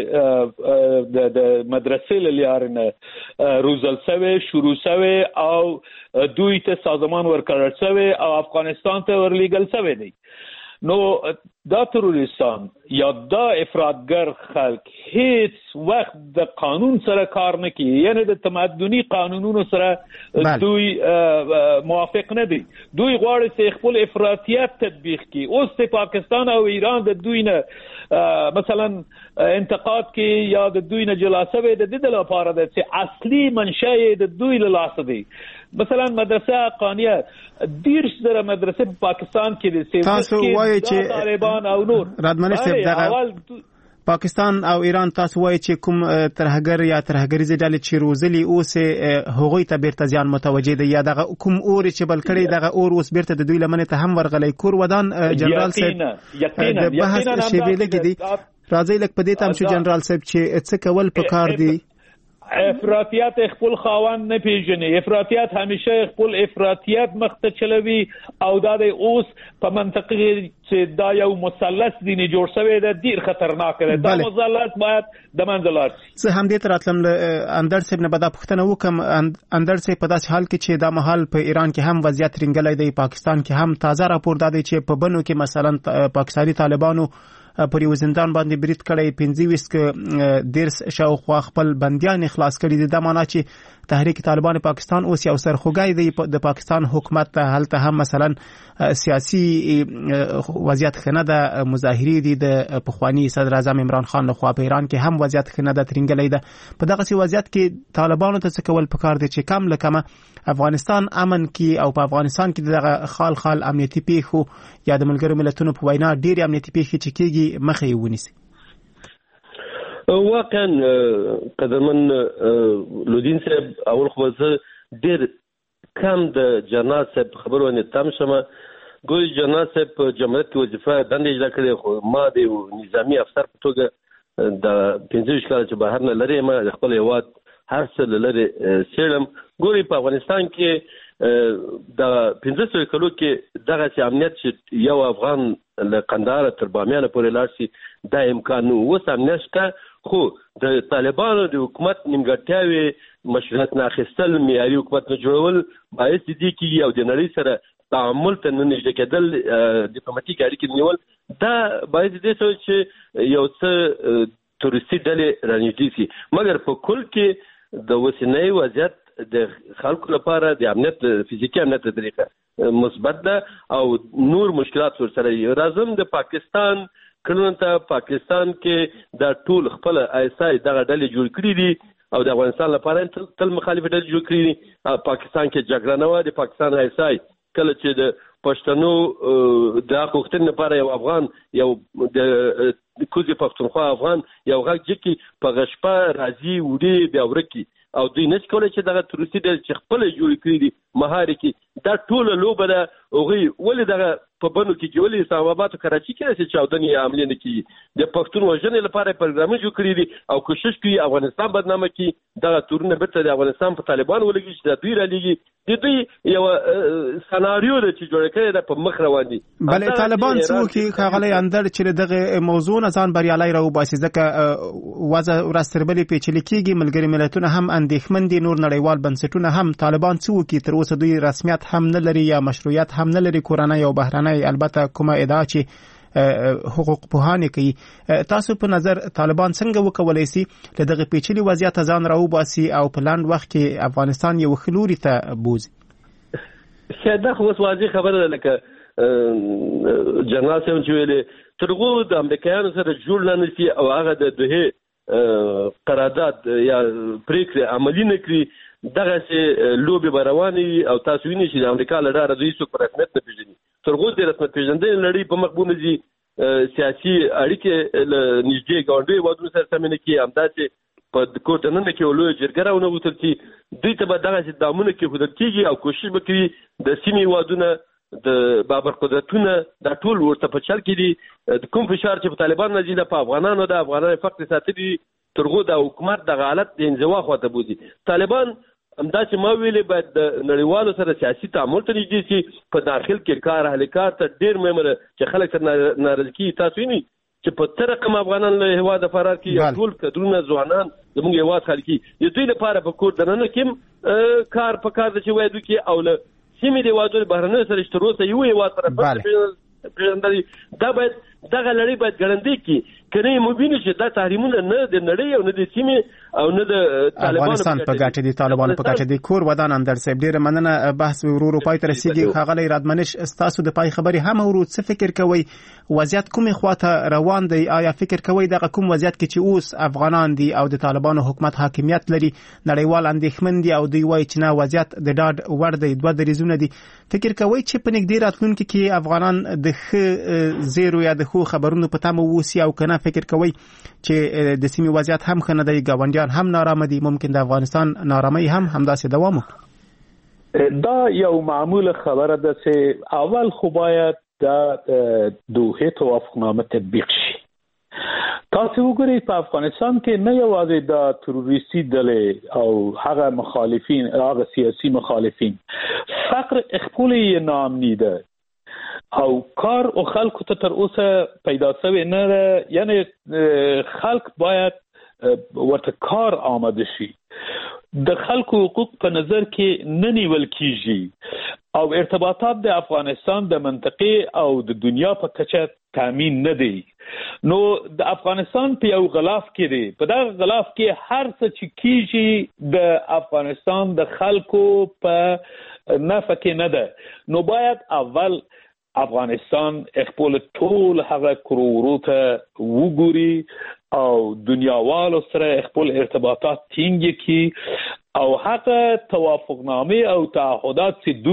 کې د د مدرسې لارې روزل شوی شروع شوی او دوی ته سازمان ورکړل شوی او افغانستان ته ورلیږل شوی دی. نو دا تروریستان یا دا افراطګر خلک هیڅ وخت د قانون سره کار نه کوي. یعنی د تمدني قانونونو سره دوی موافق نه دي. دوی غواړي چې خپل افراطیت تطبیق کړي. اوس د پاکستان او ایران د دوی نه مثلا انتقاد کې یا د دوی نه جلاسه د دې لپاره ده چې اصلي منشأ د دوی له لاسه دی. مثلا مدرسه حقانیه دیر سره مدرسه په پاکستان کې دي. تاسو وایي چې طالبان او نور رادمنې صاحب دغه پاکستان او ایران تاسو وایي چې کوم ترهګر یا ترهګریزه ډلې چې روزلي اوس هغوی ته بیرته ځان متوجه دي یا دغه کوم اور چې بل کړي دغه اور اوس بیرته د دوی لمنه ته هم ورغلی. کور ودان جنرال صاحب د بحث شیبې لګي دي. راځي لکه په دې تام چې جنرال صاحب چې څه کول پکار دي. افراطیت خپل خاوند نه پیژني. افراطیت همیشه خپل افراطیت مخته چلوي او دا د اوس په منطقه چې دا یو مثلث دی نه جوړ شوی دی ډیر خطرناک دی. دا مثلث باید د منځ لاړ شي. زه هم دې تراتلم اندر صاحب نه بدا پښتنه وکم. اندر صاحب په داسې حال کې چې دا محل په ایران کې هم وضعیت رنګلې دی. پاکستان کې هم تازه راپور دی چې په بنو کې مثلا پاکستاني طالبانو پر یو زندان باندې برید کړی پنځه ویشت ک درس شاوخوا خپل بنديان خلاص کړي دي. دا معنی چې تحریک طالبان پاکستان اوس یو سرخوږی دی د پاکستان حکومت ته. هلته هم مثلا سیاسي وضعیت خنه د مظاهری دي د پخوانی صدر اعظم عمران خان لخوا. په ایران کې هم وضعیت خنه د ترنګلې ده. په دغه وضعیت کې طالبانو ته څه کول پکار دي چې کم لکه افغانستان امن کې او په افغانستان کې دغه خال خال امنیتي پیښو یا د ملګرو ملتونو په وینا ډېر امنیتي پیښې چې کېږي مخه یې ونیسي. واقعا قدرمن لودین صاحب اول خو زه ډېر کم د جنرال صاحب خبرو نه تم شمه. ګوي جنرال صاحب په جمهوریت کې وظیفه دندې اجرا کړې خو ما د نظامی افسر په توګه د پنځه کال چې بهر نه لري ما خپل هواد هر څه لري سیرم. ګوري په افغانستان کې د پنځه کلو کې دغه چې امنیت چې یو افغان له قندهار تر بامیان پورې لاړ شي دا امکان نو. اوس امنیت شته خو د طالبانو د حکومت نیمګړتیاوې مشروعیت نه اخیستل معیاري حکومت نه جوړول باعث دي چې یو د نړۍ سره تعامل ته نه نږدې کېدل ډیپلوماټیک اړیکې نیول دا باعث دي چې یو څه تورستي ډلې رانږدې شي. مګر په کل کې د اوسنۍ وضعیت د خلکو لپاره د امنیت فزیکي امنیت طریقه مثبت ده او نور مشکلات ورسره راځم. د پاکستان کړنو ته پاکستان کې د ټول خپل ایسای دغه ډلې جوړ کړې دي او د افغانستان لپاره تل مخالفت جوړ کړی دي. پاکستان کې جګړه نه و، د پاکستان ایسای کله چې د پښتنو د حقوقتن لپاره یو افغان یو د کوزي پښتونخوا افغان یو غږ چې په غشپه راځي وړي بیا ورکی او دوی نش کولای چې دغه تروسي د خپل جوړ کړی دي مهاري کې دا ټول لوبه ده. اوغي ولې دغه په بنو کې ولې اسلام آباد او کراچي کې چې چاودنې عملي نه کیږي؟ د پښتون وژنې لپاره پروګرام جوړ کړی دي او کوشش کوي افغانستان بدنامه کړي. دغه تورونه بیرته د افغانستان په طالبان ولګي چې د دوی را لګي د دوی یو سناریو د چې جوړ کړی د په مخ روان دي. بلې طالبان څو کې خاغلی اندر چې دغه موضوع نه ځان بریالي راو باسي ځکه وضع ورستربلې پیچلې کیږي. ملګری ملتونه هم اندېښمن دي، نور نړیوال بنسټونه هم. طالبان څو کې تر اوسه دوی رسمیت هم نه لري یا مشروعیت هم نه لري، کورنۍ او بهرنۍ البته کومه ادعا چې حقوق پوهانه کوي. تاسو په نظر طالبان څنګه وکولای شي له دغه پیچلي وضعیت ځان راوباسي او په لاند وخت کې افغانستان یو خلوري ته بوزي؟ دا خو واضح خبره ده، لکه جنرال سیم چې ویلي ترغو د امریکایانو سره جوړ نه نشي او هغه د دوه قرارداد یا پریکړه عملی نه کړی. دغه چې لوبي رواني او تاسو وینئ چې د امریکا له ډاره دوی څوک رسمیت نه پیژني. ترغو د رسمیت پیژندنې لړۍ په مخبونه دي سیاسي اړیکې له نږدې ګاونډي وادونو سره سمینه کې همداسې په کوټه نن کې ولوي جرګه راونه وتل چې دوی ته به دغه چې دامونه کې خودل کېږي او کوشش وکړي د سیمې وادونه د بابر قدرتونه د ټول ورته په چل کې دي. کوم فشار چې په طالبان نه زیاده په افغانانو د افغانانو فقط ساتلي ترغو د حکومت د حالت د انزوا خواته بوزي. طالبان همدا چې ما ویلې باید د نړیوالو سره سیاسي تعامل ته نږدې شي، په داخل کې کار اهل کار ته ډېر مهمه چې خلک سره ناراضي کیږي. تاسو وینئ چې په تر رقم افغانان له هیواد فرار کې ټول کډرونه ځوانان زموږ هیواد خلک دي دوی لپاره په کور دننه کې کار په کار د چې وایي دوی کې او له سیمې د هیوادونو بهرنیو سره اشتراک یو هیواد سره پیژندل. دا باید دغه لړۍ باید ګړندۍ کړي، کنه مبینه چې دا تحریمونه نه د نړۍ او نه د سیمې او نه د طالبانو افغانستان په ګټه دي طالبانو په ګټه دي. کور ودان اندر صاحب ډیره مننه. بحث ورورو پای ته رسیدي. خاغلی رادمنش تاسو د پای خبري هم ورو څه فکر کوي؟ وضعیت کومه خواته روان دی؟ آیا فکر کوي دغه کوم وضعیت کې چې اوس افغانان دي او د طالبانو حکومت حاکمیت لري نړیوال اندېښمن دي او دوی وایي چې نه وضعیت د ډاډ وړ دی، دوه دریزونه دي؟ فکر کوي چې په نږدې راتلونکي کې افغانان د ښه زیرو یا د خو خبرونو په تمه ووسی او کنه فکر کوي چې د سیمې وضعیت هم خنه دی، ګاونډیان هم نارامه دي، ممکن د افغانستان نارامي هم همداسې دوام وکړي؟ دا یو معمول خبره ده چې اول خو باید د دوحه توافقنامه تطبیق شي. تاسو وګورئ په افغانستان کې نه یوازې د تروریستي ډلې او هغه مخالفین هغه سیاسي مخالفین فقر خپل یې نامنی ده او کار او خلق ته تر اوسه پیدا شوی نه، یعنی خلق باید ورته کار آماده شي. د خلکو حقوق په نظر کې نه نیول کیږي او ارتباطات د افغانستان د منطقه او د دنیا په کچه تامین نه دی. نو د افغانستان په یو غلاف کې دی، په دغه غلاف کې هر څه چې کیږي د افغانستان د خلکو په نفع کې نه ده. نو باید اول افغانستان خپل ټول هغه کرورو ته وګوري او دنیاوالو سره خپل ارتباطات ټینګ کړي او هغه توافقنامه او تعهدات چې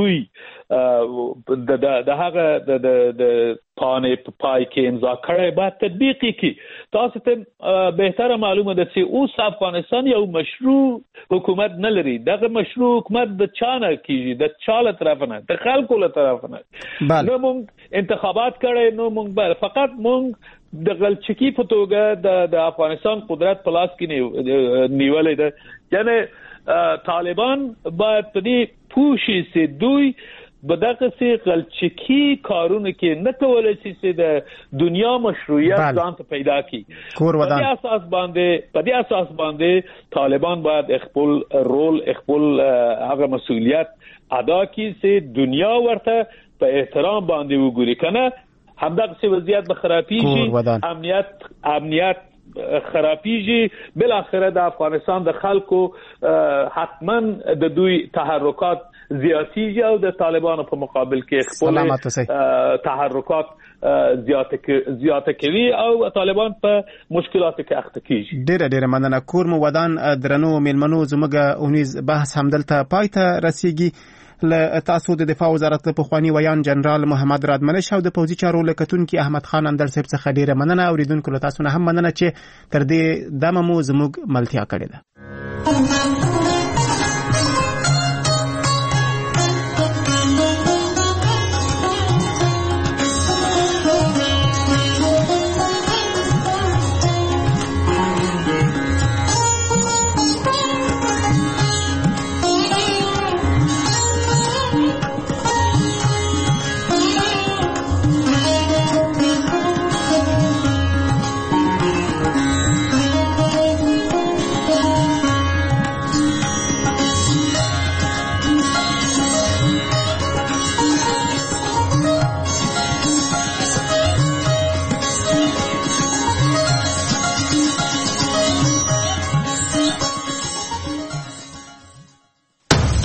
دوی د د هغه د د پانې په پای کې امضا کړي باید تطبیق کړي. تاسو ته بهتره معلومه ده چې اوس افغانستان یو مشروع حکومت نه لري. دغه مشروع حکومت د چا نه کیږي؟ د چا له طرف نه، د خلکو له طرف نه. نو موږ انتخابات کړي، نو موږ فقط موږ د غلچکی په توګه د د افغانستان قدرت په لاس کې نیولې ده. یعنی طالبان باید په دې پوښي چې دوی به دغه سي غلچکی کارونه کې نه کولای شي چې د دنیا مشروعیت ځان ته پیدا کړي. په دې اساس باندې په دې اساس باندې طالبان باید خپل رول خپل هغه مسؤلیت ادا کړي چې دنیا ورته په احترام باندې وګوري. کنه همدغه سي وضعیت به خرابېږي، امنیت امنیت خرابيږي بل اخره د افغانستان د خلکو حتما د دوی تحرکات زیاتیږي او د طالبانو په مقابل کې خپل تحرکات زیاته کوي او طالبان په مشکلاتو کې اخته کیږي. ډیره ډیره مننه. کور مو ودان درنو میلمنو زموږ اونیز بحث همدلته پای ته رسیږي. له تاسو د دفاع وزارت په خواني ویان جنرال محمد رادمنش او د پوځي چارو لکتونکو احمد خان اندر صاحب څخه ډیره مننه. اوریدونکو له تاسو نه هم مننه چې تر دې دمه مو زموږ ملتیا کړې ده.